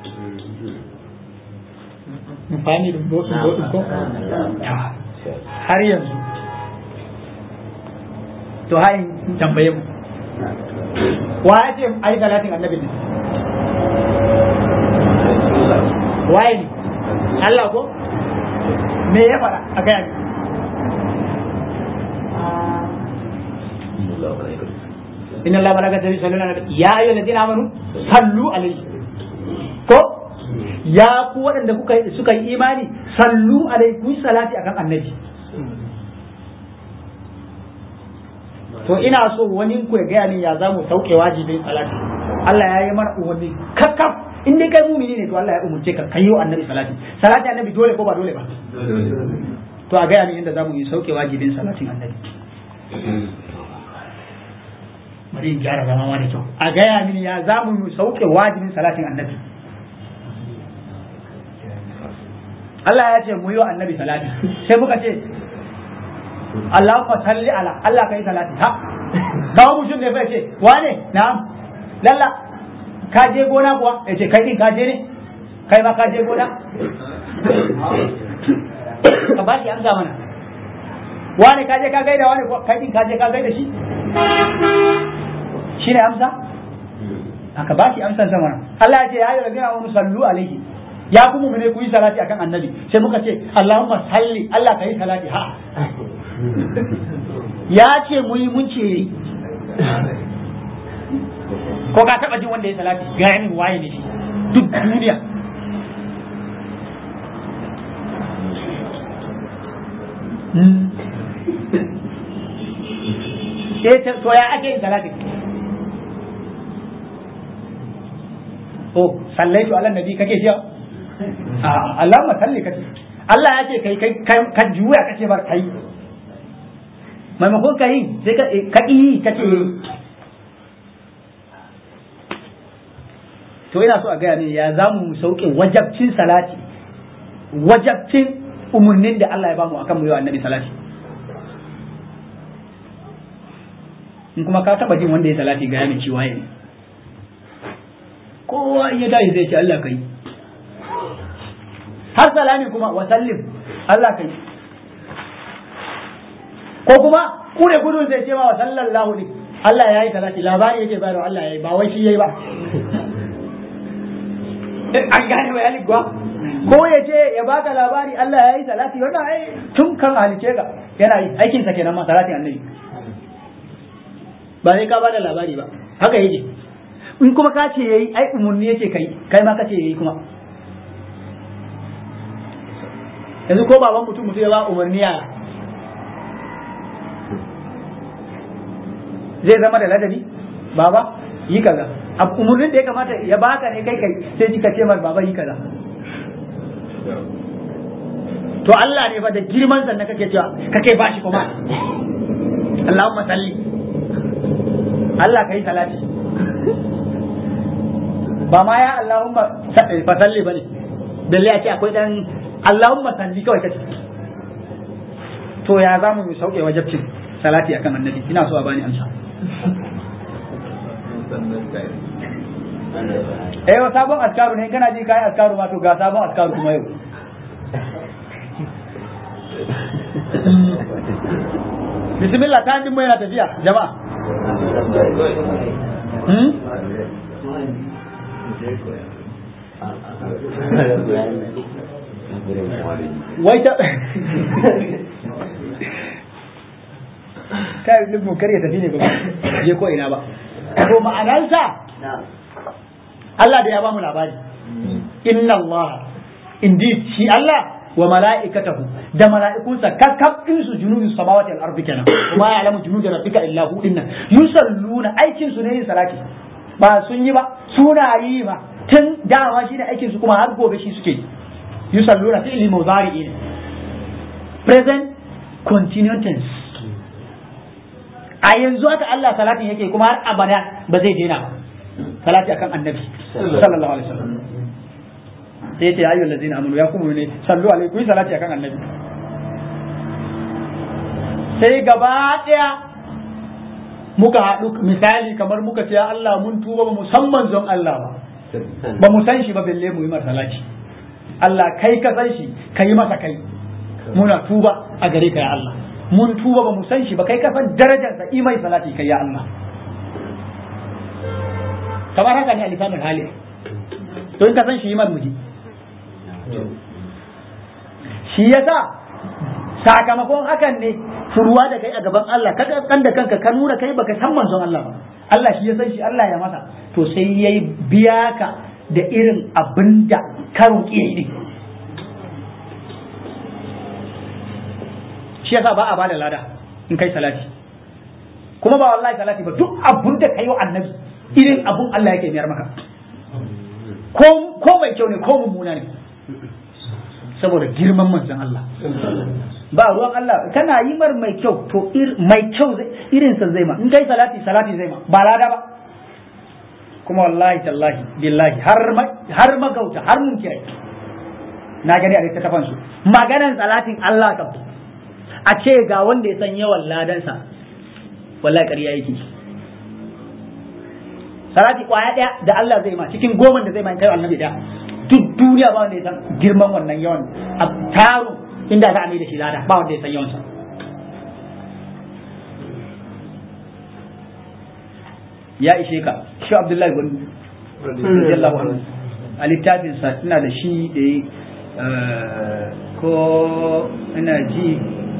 mu fahimi da ko har yanzu to hai tambaye mu wa ya ce ai salatin annabi ne waye ne Allah ko me ya fara a kai inna Allah malaikatahu yusalluna ala ya ayyuhal ladina amanu sallu alaihi ko ya ku waɗanda kuka suka yi imani sallu alaihi ku salati akan annabi to ina so wani ku ya gaya min ya zamu sauke wajibin salati Allah ya yi mana umarni kakkaf in dai kai mumini ne to Allah ya umurce ka kai wa annabi salati salati annabi dole ko ba dole ba to a gaya ni inda zamu yi sauke wajibin salatin annabi bari in gyara zama ma da kyau a gaya mini ya zamu yi sauke wajibin salatin annabi Allah ya ce mu yi wa annabi salati sai muka ce Allahumma salli ala Allah kai salati ha kawo mutum ne fa ce wane na'am lalla ka je gona kuwa ya ce kai din ka je ne kai ma ka je gona ka ba shi amsa mana wane ka je ka gaida wane kuwa kai din ka je ka gaida shi shi ne amsa aka ba shi amsan sa mana Allah ya ce ya yi rabina wa musallu alaihi ya kuma mu ne ku yi salati akan annabi sai muka ce Allahumma salli Allah ka yi salati ha ya ce mu yi mun ce ko ka taba jin wanda ya salati ga yanin waye ne shi duk duniya sai to ya ake yin salati oh sallaitu ala nabi kake jiya a Allahumma salli kace Allah ya ce kai kai ka juya kace bar kai maimakon ka yi sai ka ka yi kace to ina so a gaya ne ya zamu sauke wajabcin salati wajabcin umurnin da Allah ya bamu akan mu yi wa annabi salati in kuma ka taba jin wanda ya salati ga yamin ciwa ne kowa in ya tashi zai ce Allah kai har salami kuma wa sallim Allah kai ko kuma kure gudun zai ce ma wa sallallahu ne Allah ya yi salati labari yake bayarwa Allah ya yi ba wai shi yayi ba an gane bayani kuwa ko ya ce ya baka labari Allah ya yi salati wannan ai tun kan halice ga yana yi aikin sa kenan ma salati annabi ba sai ka bada labari ba haka yake in kuma ka ce yayi ai umurni yake kai kai ma ka ce yayi kuma yanzu ko baban mutum mutum ya ba umarni ya zai zama da ladabi baba yi kaza umarnin da ya kamata ya baka ne kai kai sai kika ce mar baba yi kaza to Allah ne fa da girman sannan kake cewa kake bashi kuma Allahumma salli Allah kai salati ba ma ya Allahumma fa salli bane balle a ce akwai dan Allahumma salli kawai kace to ya zamu mu sauke wajibcin salati akan annabi ina so a bani amsa eh wa sabon askaru ne kana ji kai askaru ma to ga sabon askaru kuma yau bismillah ta jin mai na tafiya jama'a hmm wai ta kai duk mun kare tafi ne ba je ko ina ba to ma'anarsa Allah da ya ba mu labari inna Allah indeed shi Allah wa mala'ikatahu da mala'ikunsa kakkabin su junubi samawati wal ardi kenan kuma ya alamu junubi rabbika illa hu dinnan yusalluna aikin su ne yin salati ba sun yi ba suna yi ba tun dama shi da aikin su kuma har gobe shi suke yusalluna fi'li mudari'in present continuous tense a yanzu haka Allah salatin yake kuma har abada ba zai daina ba salati akan annabi sallallahu alaihi wasallam sai ya ce ayyuhal ladzina amanu ya kuma ne sallu alaihi ku salati akan annabi sai gaba daya muka haɗu misali kamar muka ce ya Allah mun tuba ba musamman zon Allah ba ba mu san shi ba balle mu yi masa salati Allah kai ka san shi ka yi masa kai muna tuba a gare ka ya Allah mun tuba ba mu san shi ba kai ka san darajar sa imai salati kai ya Allah kamar haka ne alifanul hali to in ka san shi iman muji shi yasa sakamakon hakan ne furuwa da kai a gaban Allah ka kan da kanka ka nuna kai baka san manzon Allah ba Allah shi ya san shi Allah ya masa to sai yayi biya ka da irin abinda ka roƙe shi shi yasa ba a bada lada in kai salati kuma ba wallahi salati ba duk abun da kai wa annabi irin abun Allah yake miyar maka ko ko mai kyau ne ko mummuna ne saboda girman manzon Allah ba ruwan Allah kana yi mar mai kyau to mai kyau irin sa zai ma in kai salati salati zai ma ba lada ba kuma wallahi tallahi billahi har har magauta har mun kiyaye na gani a littattafan su maganan salatin Allah kam a ce ga wanda ya san yawan ladansa wallahi ƙarya yake salati kwaya daya da Allah zai ma cikin goma da zai ma kai annabi daya duk duniya ba wanda ya san girman wannan yawan a taro inda za a mai da shi lada ba wanda ya san yawansa ya ishe ka shi Abdullahi bin radiyallahu anhu a littafin sa ina da shi da ko ina ji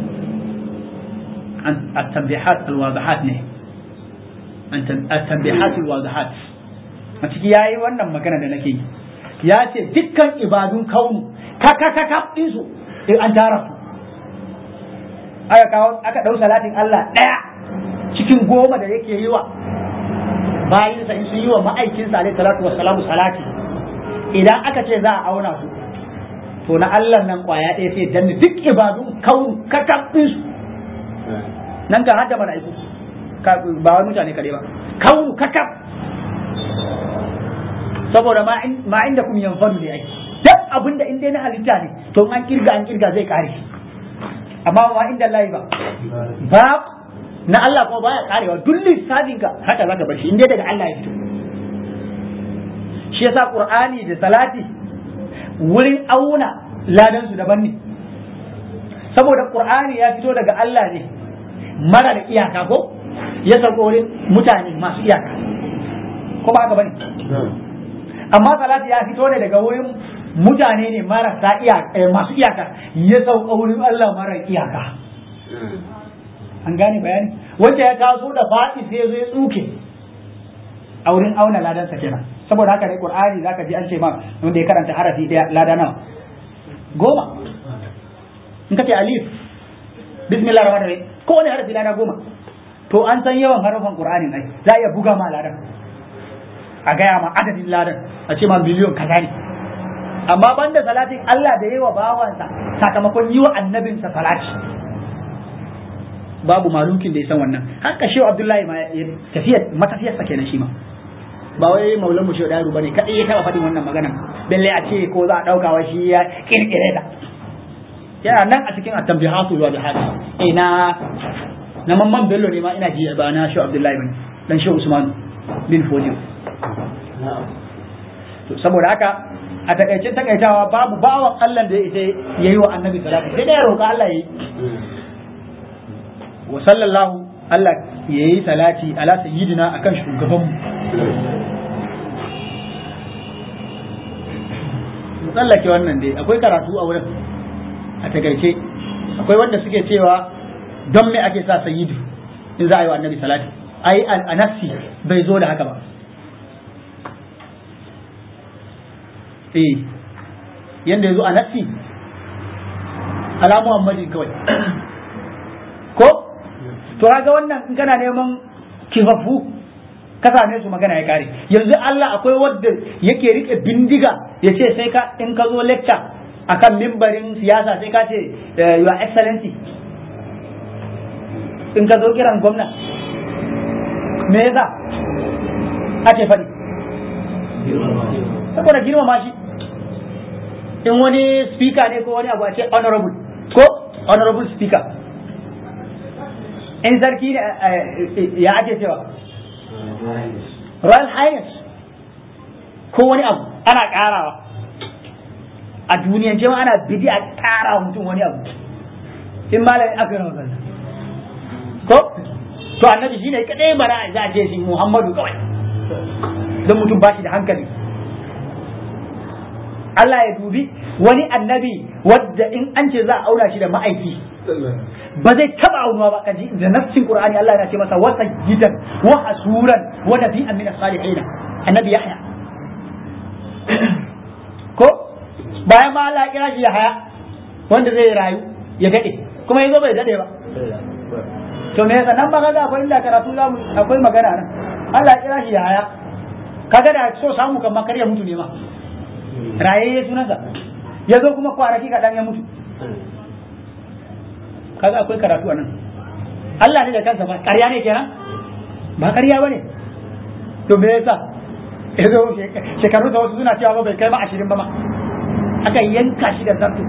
at-tanbihat al-wadihat ne at-tanbihat al-wadihat a ciki yayi wannan magana da nake yi ya ce dukkan ibadun kaunu kaka kaka din su in an tara su aka kawo aka dau salatin Allah daya cikin goma da yake yi wa bayin sa in sun yi wa ma'aikin sa alaihi salatu wassalamu salati idan aka ce za a auna su to na Allah nan kwaya ɗaya sai danne duk ibadun kaunu kaka din su nan kan hadda mala'iku ba wai mutane kare ba kaunu kaka saboda ma inda kuma yanfanu ne ai duk abinda in dai na halitta ne to an kirga an kirga zai kare amma ma inda Allah ba ba na Allah kuma baya karewa duk lissafin ka haka zaka bar shi in dai daga Allah ya fito shi yasa Qur'ani da salati wurin auna ladan su daban ne saboda Qur'ani ya fito daga Allah ne mara da iyaka ko ya sauko wurin mutane masu iyaka ko ba haka bane amma salati ya fito ne daga wurin mutane ne marasa iyaka masu iyaka ya sauka wurin Allah mara iyaka an gane bayani wanda ya taso da faɗi sai zai tsuke a wurin auna ladan sa kenan saboda haka dai Qur'ani zaka ji an ce ma wanda ya karanta harafi daya lada nawa goma in kace alif bismillahir rahmanir rahim ko wani harafi lada goma to an san yawan harafan Qur'ani ai za iya buga ma ladan a gaya ma adadin ladan a ce ma miliyon kaza ne amma banda salatin Allah da yawa bawansa sakamakon yi wa annabinsa salati babu malukin da ya san wannan haka shehu Abdullahi ma tafiyar matafiyarsa kenan shi ma ba wai maulan mu shehu Dairu bane kadai ya taba fadin wannan magana balle a ce ko za a dauka wa shi ya kirkire ta yana nan a cikin at-tanbihatul wadihat ina na mamman bello ne ma ina ji ba na shehu Abdullahi bane dan shehu Usman bin Fodiyo to saboda haka a takaicin takaitawa babu bawan Allah da ya yayi wa annabi salati sai dai ya roƙa Allah yayi wa sallallahu Allah yayi salati ala sayyidina akan shugaban mu tsallake wannan dai akwai karatu a wurin a takaice akwai wanda suke cewa don me ake sa sayyidu in za a yi wa annabi salati ai a nafsi bai zo da haka ba eh yanda yazo a nafsi ala muhammadin kawai ko to kaga wannan in kana neman kifafu ka same su magana ya kare yanzu Allah akwai wanda yake rike bindiga ya ce sai ka in ka zo lecture akan mimbarin siyasa sai ka ce your excellency in ka zo kiran gwamna me yasa ake faɗi saboda girmama shi in wani speaker ne ko wani abu a ce honorable ko honorable speaker in sarki ne ya ake cewa royal highness ko wani abu ana karawa a duniyance ma ana bidi a kara mutum wani abu in malami aka yi rawa ko to annabi shine kadai bara za a ce shi Muhammadu kawai don mutum ba shi da hankali Allah ya dubi wani annabi wadda in an ce za a aura shi da ma'aiki ba zai taba aunuwa ba kaji da nafsin Qur'ani Allah yana ce masa wa sayyidan wa hasuran wa nabiyyan min as-salihin annabi Yahya ko bayan ma Allah ya kira shi Yahya wanda zai rayu ya dade kuma yazo bai dade ba to me yasa nan ba ga akwai inda karatu zamu akwai magana nan Allah ya kira shi Yahya kaga da so samu kan makar ya mutu ne ma rayayye sunansa ya zo kuma kwanaki kaɗan ya mutu kaga akwai karatu a nan Allah ne da kansa ba ƙarya ne kenan ba ƙarya ba ne to me yasa ya zo shekaru da wasu suna cewa ba bai kai ma ashirin ba ma aka yanka shi da zartu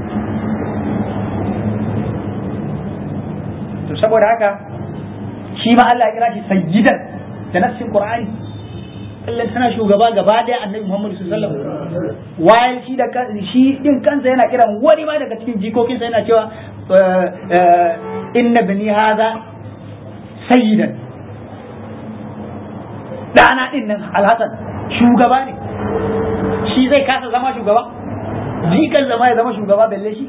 to saboda haka shi ma Allah ya kira shi sayyidan da nassin Qur'ani Allah tana shugaba gaba daya Annabi Muhammad sallallahu alaihi wasallam waye shi da shi din kansa yana kiran wani ma daga cikin jikokinsa yana cewa inna bani hadha sayyidan dana din nan Al-Hasan shugaba ne shi zai kasa zama shugaba jikan zama ya zama shugaba balle shi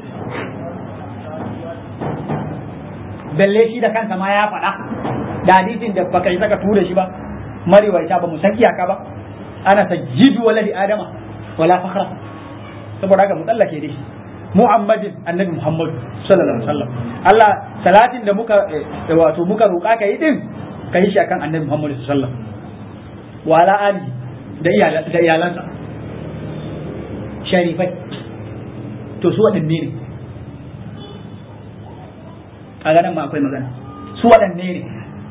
balle shi da kansa ma ya faɗa da hadisin da baka yi saka tura shi ba mariwaita ba mu san iyaka ba ana sajjidu waladi adama wala fakhra saboda haka mu tsallake dai Muhammadin annabi Muhammad sallallahu alaihi wasallam Allah salatin da muka wato muka roƙa ka yi din ka yi shi akan annabi Muhammad sallallahu alaihi wasallam wa ala ali da iyalan da iyalansa sharifai to su waɗanne ne a ganin ma akwai magana su waɗanne ne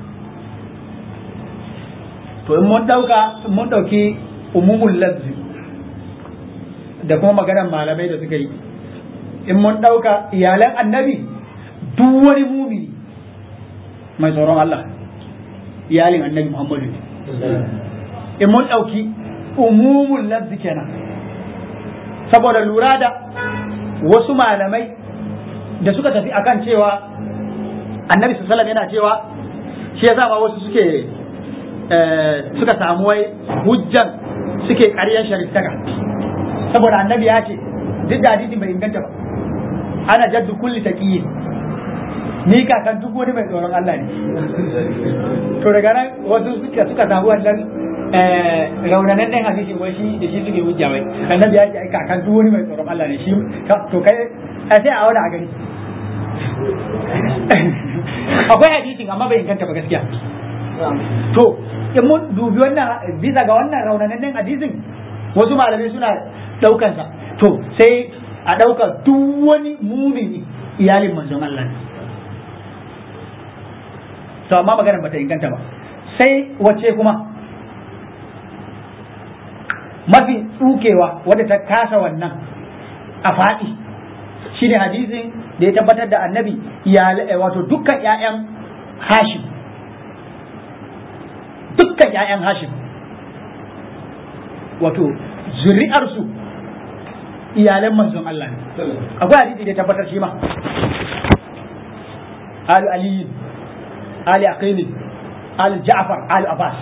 to in mun dauka mun dauki umumul lafzi da kuma maganar malamai da suka yi in mun dauka iyalan annabi duk wani mumini mai tsoron Allah iyalin annabi Muhammadu in mun dauki umumul lafzi kenan saboda lura da wasu malamai da suka tafi akan cewa annabi sallallahu alaihi wasallam yana cewa shi yasa ma wasu suke suka samu wai hujjan suke ƙaryar shariftaka saboda annabi ya ce duk da hadisi bai inganta ba ana jaddu kulli taqiyyin ni kakan duk wani mai tsoron Allah ne to daga nan wasu suka suka samu wannan raunanan ɗan hadisi wai shi da shi suke hujja wai annabi ya ce ai kakan duk wani mai tsoron Allah ne shi to kai sai a wani a gani akwai hadisin amma bai inganta ba gaskiya to in mun dubi wannan bisa ga wannan raunanannen hadisin wasu malamai suna daukan sa to sai a dauka duk wani mumini iyalin manzon Allah ne to amma maganar bata inganta ba sai wace kuma mafi tsukewa wadda ta kasa wannan a faɗi shine hadisin da ya tabbatar da annabi iyalai wato dukkan ƴaƴan Hashim dukkan ƴaƴan Hashim wato zuri'arsu iyalan manzon Allah ne akwai hadisi da tabbatar shi ma Ali Ali Ali Aqil Ali Ja'far Ali Abbas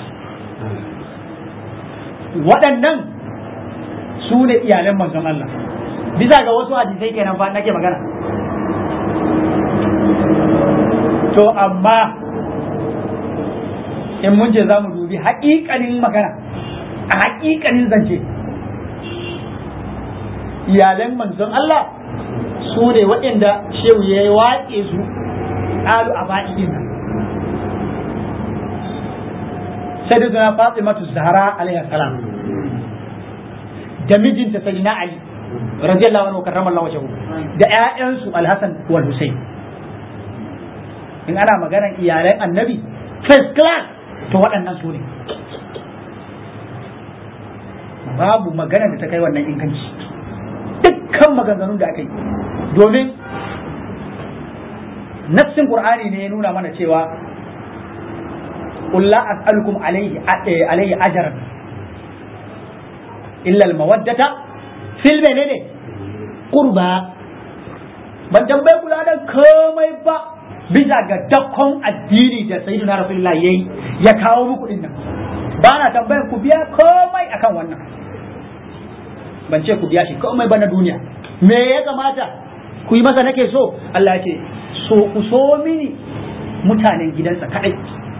waɗannan su ne iyalan manzon Allah bisa ga wasu hadisai kenan fa nake magana to amma in mun je za mu dubi haƙiƙanin magana a haƙiƙanin zance iyalan manzon Allah su ne waɗanda shehu ya waƙe su ƙalu a faɗin nan sai da suna Fatimatu Zahra alaihi salam da mijinta Sayyidina Ali radiyallahu anhu karramallahu wajhahu da ƴaƴansu Al-Hasan wal Husayn in ana maganar iyalan annabi first class to waɗannan su ne babu magana da ta kai wannan inganci dukkan maganganun da aka yi domin nassin qur'ani ne ya nuna mana cewa qul la as'alukum alayhi alayhi ajran illa al mawaddata fil menene qurba ban tambaye kula da komai ba bisa ga dakon addini da sayyidina rasulullah yayi ya kawo muku din nan ba na tambayar ku biya komai akan wannan ban ce ku biya shi komai ba na duniya me ya kamata ku yi masa nake so Allah ya ce so ku so mini mutanen gidansa kadai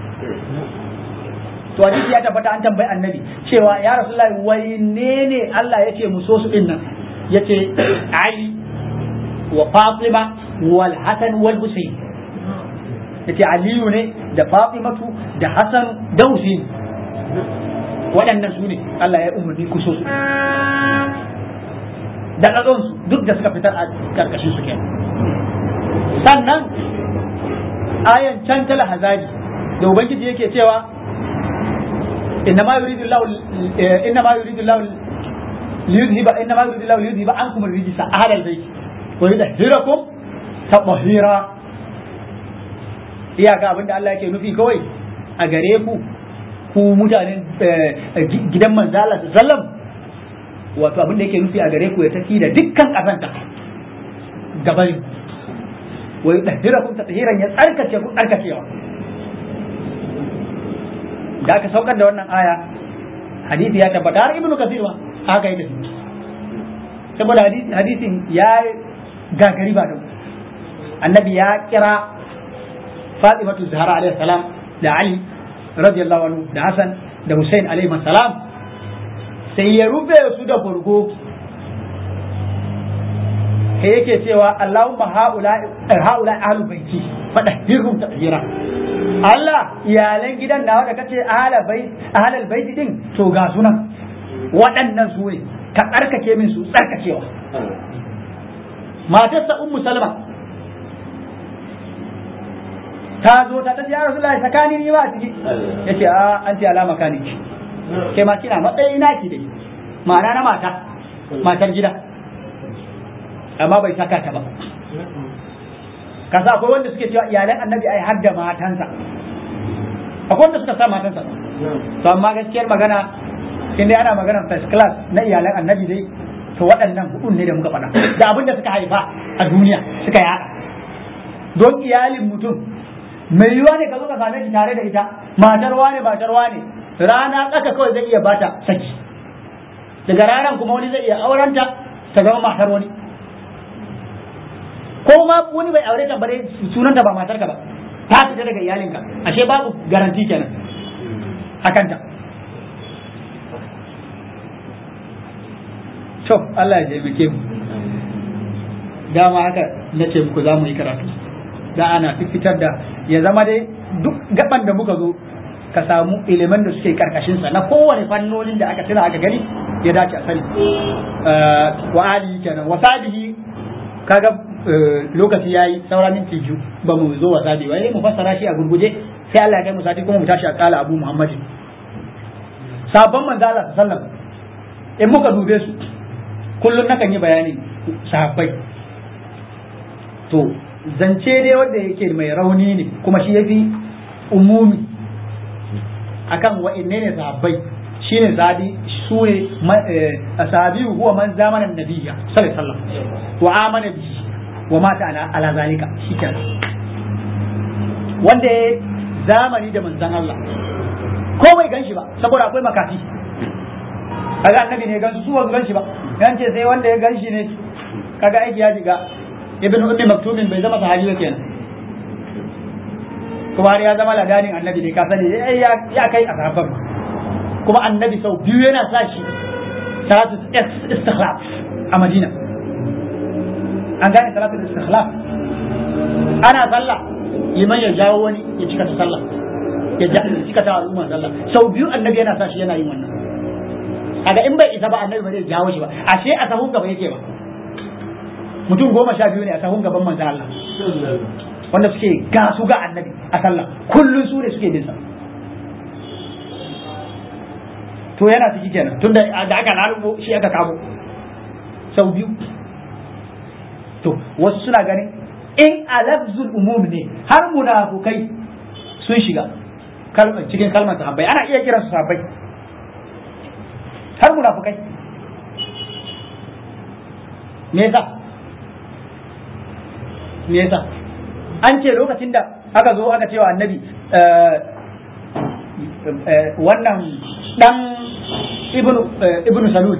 to hadisi ya tabbata an tambayi annabi cewa ya rasulullahi wai ne ne Allah ya ce mu so su din nan yace Ali wa Fatima wal Hasan wal Husayn yace Aliyu ne da Fatimatu da Hasan da Husayn waɗannan su ne Allah ya umarni ku so su da su duk da suka fitar a karkashin su kenan. Sannan ayan can tala hazaji da ubangiji yake cewa inna ma yuridu Allah inna ma yuridu Allah liyudhiba inna ma yuridu Allah liyudhiba ankum ar-rijsa ahla al-bayt wa yudhhirakum tatahira. iyaka abinda Allah yake nufi kawai a gare ku ku mutanen gidan manzo Allah sallam, wato abinda yake nufi a gare ku ya tafi da dukkan kazanta gabarin wa yudhhirakum tathiran, ya tsarkace ku tsarkacewa. da aka saukar da wannan aya hadisi ya tabbata har ibnu kasir ma haka yake, saboda hadisin ya gagari ba da annabi ya kira Fatimatu Zahra alaihi salam da Ali radiyallahu anhu da Hassan da Hussein alaihi salam, sai ya rufe su da burgo sai yake cewa Allahumma haula haula ahlul baiti fadahhirhum tatheera. Allah iyalan gidan nawa da kace ahlul bait ahlul bait din to ga sunan waɗannan su ne ka tsarkake min su tsarkakewa. matarsa ummu salma ta zo ta tace ya rasulullahi sakani ni ba ciki, yace a anti alama kaniki ke ma kina matsayi naki dai, ma'ana na mata matar gida, amma bai saka ta ba. kasa akwai wanda suke cewa iyalan annabi ai har da matansa, akwai wanda suka sa matansa, to amma gaskiyar magana in dai ana maganar first class na iyalan annabi dai to waɗannan hudun ne da muka faɗa da abin da suka haifa a duniya suka yada. don iyalin mutum mai yiwa ne ka zo ka same shi tare da ita matar wane matar wane, rana tsaka kawai zai iya bata saki, daga ranar kuma wani zai iya aurenta ta zama matar wani, ko ma wani bai aure ta bare sunanta ba matarka ba, ta fita daga iyalinka, ashe babu garanti kenan akanta. to Allah ya taimake mu. Dama haka nace muku za mu yi karatu da ana fitar da ya zama dai duk gaban da muka zo ka samu ilimin da suke karkashin sa na kowane fannonin da aka tuna aka gani ya dace a sani. wa ali kenan wasabihi kaga lokaci yayi saura minti biyu ba mu zo wasabi wai mu fassara shi a gurguje sai Allah ya kai mu sati kuma mu tashi a kala Abu Muhammad. Sabon manzo Allah sallallahu alaihi wasallam in muka dube su kullum nakan yi bayani sahabbai, to zance dai wanda yake mai rauni ne kuma shi yafi umumi akan wa'inne ne sahabbai, shine sahabi su ne sahabi huwa man zamana nabiyya sallallahu alaihi wasallam wa amana bihi wa mata ala ala zalika, shikenan wanda ya zamani da manzon Allah ko bai ganshi ba saboda akwai makafi, kaga annabi ne gansu su ba ganshi ba, yan ce sai wanda ya ganshi ne, kaga aiki ya diga. Ibn Ummi Maktumin bai zama sahabi ba kenan, kuma har ya zama ladanin annabi ne, ka sani ya kai a sahabban, kuma annabi sau biyu yana sa shi salatu istikhlaf a Madina. An gane salatu istikhlaf, ana sallah liman ya jawo wani ya cika ta sallah, ya cika ta al'umma sallah, sau biyu annabi yana sa shi yana yin wannan. Kaga in bai isa ba annabi ba zai jawo shi ba, ashe a sahun gaba yake ba. Mutum goma sha biyu ne a sahun gaban manzon Allah wanda suke gasu ga annabi a sallah, kullun su ne suke bin sa. To yana ciki kenan tunda da aka lalubo shi aka kamo sau biyu. To wasu suna ganin in alafzul umum ne har munafukai sun shiga cikin kalmar sahabbai, ana iya kiransu sahabbai har munafukai. Me yasa? Me yasa? An ce lokacin da aka zo aka cewa annabi wannan dan ibnu ibnu salul,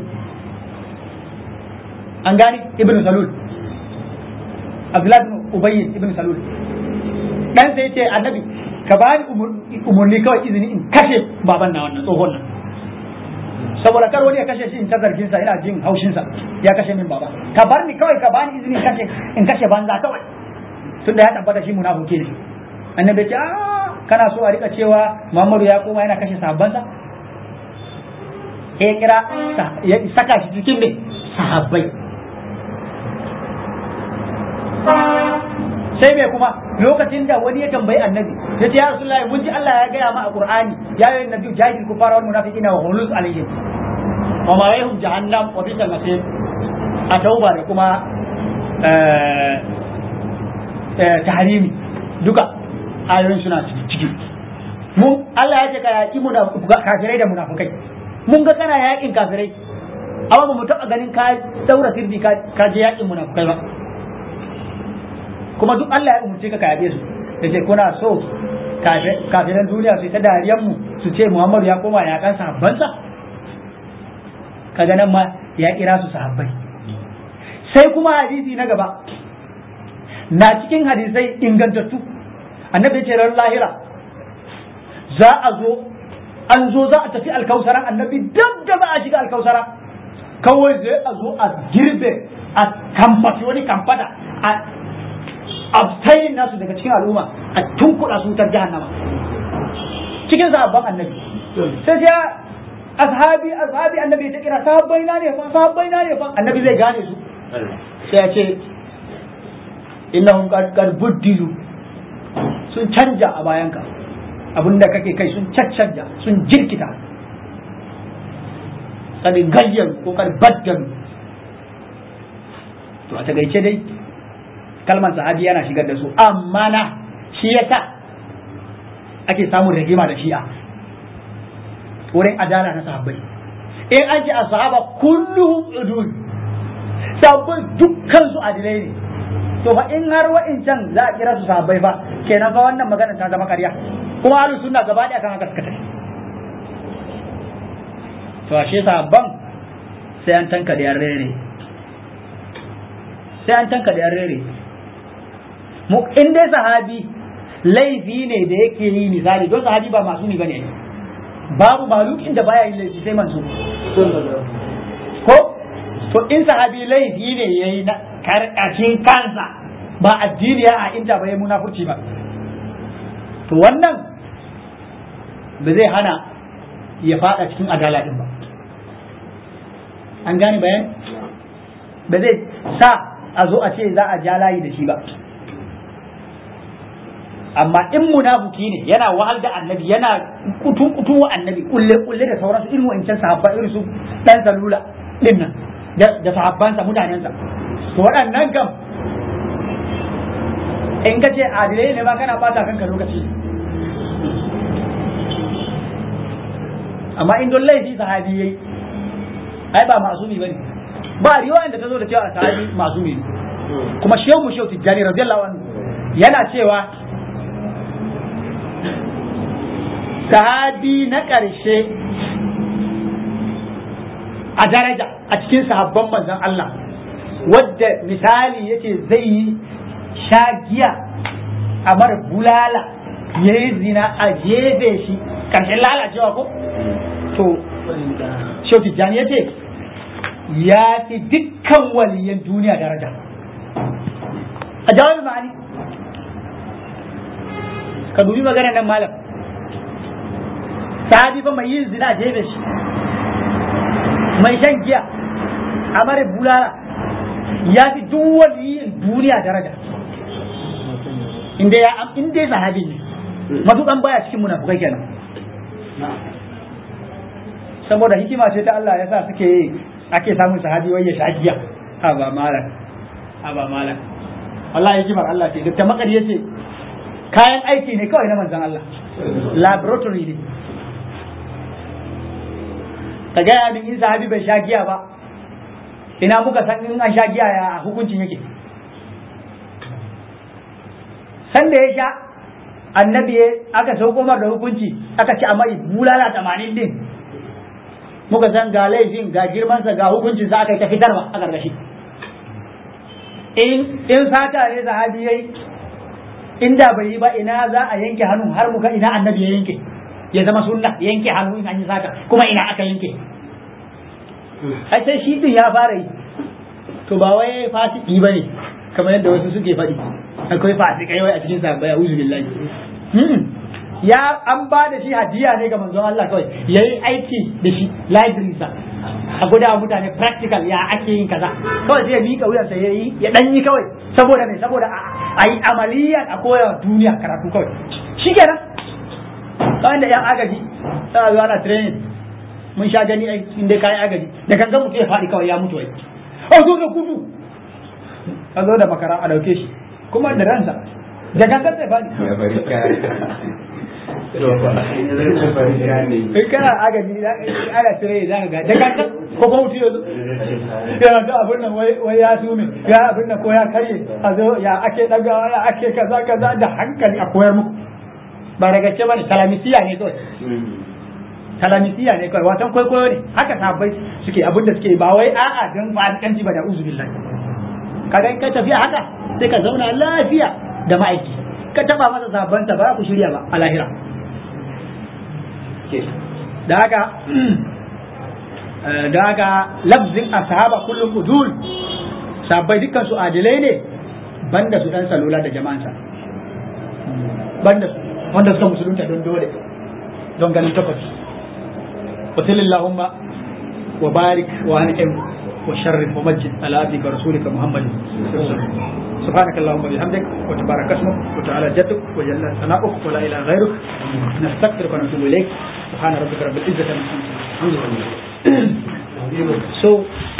an gani ibnu salul, Abdullah ibn Ubay ibn salul, dan sai ce annabi ka bani umurni kawai izini in kashe baban na wannan tsohon nan, saboda kar wani ya kashe shi in ta zargin sa ina jin haushin sa ya kashe min baba, ka bar ni kawai ka bani izini in kashe in kashe banza kawai, tunda ya tabbata shi munafiki ne. Annabi ce a kana so a rika cewa Muhammadu ya koma yana kashe sahabban sa, ya kira ya saka shi cikin me sahabbai, sai me kuma lokacin da wani ya tambayi annabi ya ce ya rasulullahi mun ji Allah ya gaya ma a qur'ani ya yi nabi jahil kufara wal munafiqina wa hulus alaihim wa ma yahum jahannam wa bisal masir a tauba da kuma tahrimi duka ayoyin suna ciki mu Allah ya ce ka yaki mu da kafirai da munafikai mun ga kana yakin kafirai amma ba mu taɓa ganin ka daura sirri ka je yakin munafikai ba kuma duk Allah ya umurce ka ka yabe su yace kuna so kafiran duniya su ta dariyan mu su ce Muhammadu ya koma ya kan sahabbansa kaga nan ma ya kira su sahabbai sai kuma hadisi na gaba na cikin hadisai ingantattu annabi ya ce ran lahira za a zo an zo za a tafi alkausara annabi dab da ba a shiga alkausara kawai zai a zo a girbe a kamfati wani kamfata a abtayin nasu daga cikin al'umma a tunkuɗa su wutar jahannama cikin sahabban annabi sai ya ashabi ashabi annabi ta kira sahabbai na ne fa sahabbai na ne fa annabi zai gane su sai ya ce innahum qad qad buddilu sun canja a bayanka abinda kake kai sun caccanja sun jirkita kad gayyar ko kad baddal to a tagaice dai kalmar sahabi yana shigar da su amma na shi yasa ake samun rigima da shi'a wurin adala na sahabbai in an ce a sahaba kulluhum udul sahabbai dukkan su adilai ne to fa in har wa'incan za a kira su sahabbai fa kenan fa wannan magana ta zama ƙarya kuma ahlus sunna gaba ɗaya kan haka suka tafi to ashe sahabban sai an tanka da yarrere sai an tanka da yarrere mu in dai sahabi laifi ne da yake yi misali don sahabi ba masu ni bane babu malukin da baya yin laifi sai manzo ko to in sahabi laifi ne yayi na karkashin kansa ba addini ya a inda ba yayi munafurci ba to wannan ba zai hana ya fada cikin adala din ba an gane bayan ba zai sa a zo a ce za a ja layi da shi ba amma in munafuki ne yana wahal da annabi yana kutun kutun wa annabi kulle kulle da sauransu irin wancan sahabba irin su dan salula din nan da sahabbansa mutanensa to waɗannan kam in ka ce adilai ne ba kana bata kanka lokaci amma in don laifi sahabi yayi ai ba masumi bane ba riwaya da ta zo da cewa sahabi masumi ne kuma shehu mu shehu tijjani radiyallahu anhu yana cewa sahabi na ƙarshe a daraja a cikin sahabban manzon Allah wadda misali yace zai yi shagiya a mara bulala ya yi zina a jefe shi ƙarshen lalacewa ko to shehu tijjani ya ce ya fi dukkan waliyan duniya daraja a jawabin ma'ani ka dubi maganar nan malam sahabi fa mai yin zina a jefe shi mai shan giya a mara bulala ya fi duk waliyan duniya daraja inda ya inda sahabi ne matukan baya cikin munafukai kenan saboda hikima ce ta Allah yasa suke ake samun sahabi wai ya shagiya ha ba malam ha ba malam wallahi hikimar Allah ce da makari yace kayan aiki ne kawai na manzon Allah laboratory ne ka ga min in sahabi bai shagiya ba ina muka san in an shagiya ya hukuncin yake sanda ya sha annabi aka sauko mar da hukunci aka ci amma bulala tamanin din muka san ga laifin ga girmansa ga hukuncin sa aka yi ta fitarwa a gargashi in in sata ne sahabi yayi inda bai yi ba ina za a yanke hannu har muka ina annabi ya yanke ya zama sunna yanke hannu in an yi sata kuma ina aka yanke ai sai shi din ya fara yi to ba wai fasiki bane kamar yadda wasu suke faɗi akwai fasikai wai a cikin sahabbai a'udhu billahi hmm ya an ba da shi hadiya ne ga manzon Allah kawai yayi aiki da shi library sa a guda mutane practical ya ake yin kaza kawai sai ya mika wuyansa yayi ya danyi kawai saboda me saboda ai amaliyan a koya duniya karatu kawai shi kenan kawai da yan agaji za a zo ana training mun sha gani ai inda kayan agaji da gangan mutum ya faɗi kawai ya mutu ai a zo da kudu a zo da makara a dauke shi kuma da ransa da gangan zai faɗi in kana agaji ana training za ka ga da gangan ko kuma mutum ya zo ya ga abin nan wai ya sume ya abin nan ko ya karye a zo ya ake dagawa ya ake kaza kaza da hankali a koyar muku ba daga ce bane talamisiya ne kawai talamisiya ne kawai watan kwaikwayo ne haka sahabbai suke abin da suke ba wai a'a don fasikanci ba da uzu billahi kaga in ka tafiya haka sai ka zauna lafiya da ma'aiki ka taba masa sabanta ba ku shirya ba a lahira da haka da haka lafzin ashaba kullum udul sahabbai dukkan su adilai ne banda su dan salula da jama'ansa banda su wanda suka musulunta don dole don ganin takwas wa sallallahu wa barik wa an'im wa sharrif wa majid ala abdika rasulika muhammadin سبحانك اللهم وبحمدك وتبارك اسمك وتعالى جدك وجل ثناؤك ولا اله غيرك نستغفرك ونتوب اليك سبحان ربك رب العزه عما يصفون الحمد لله so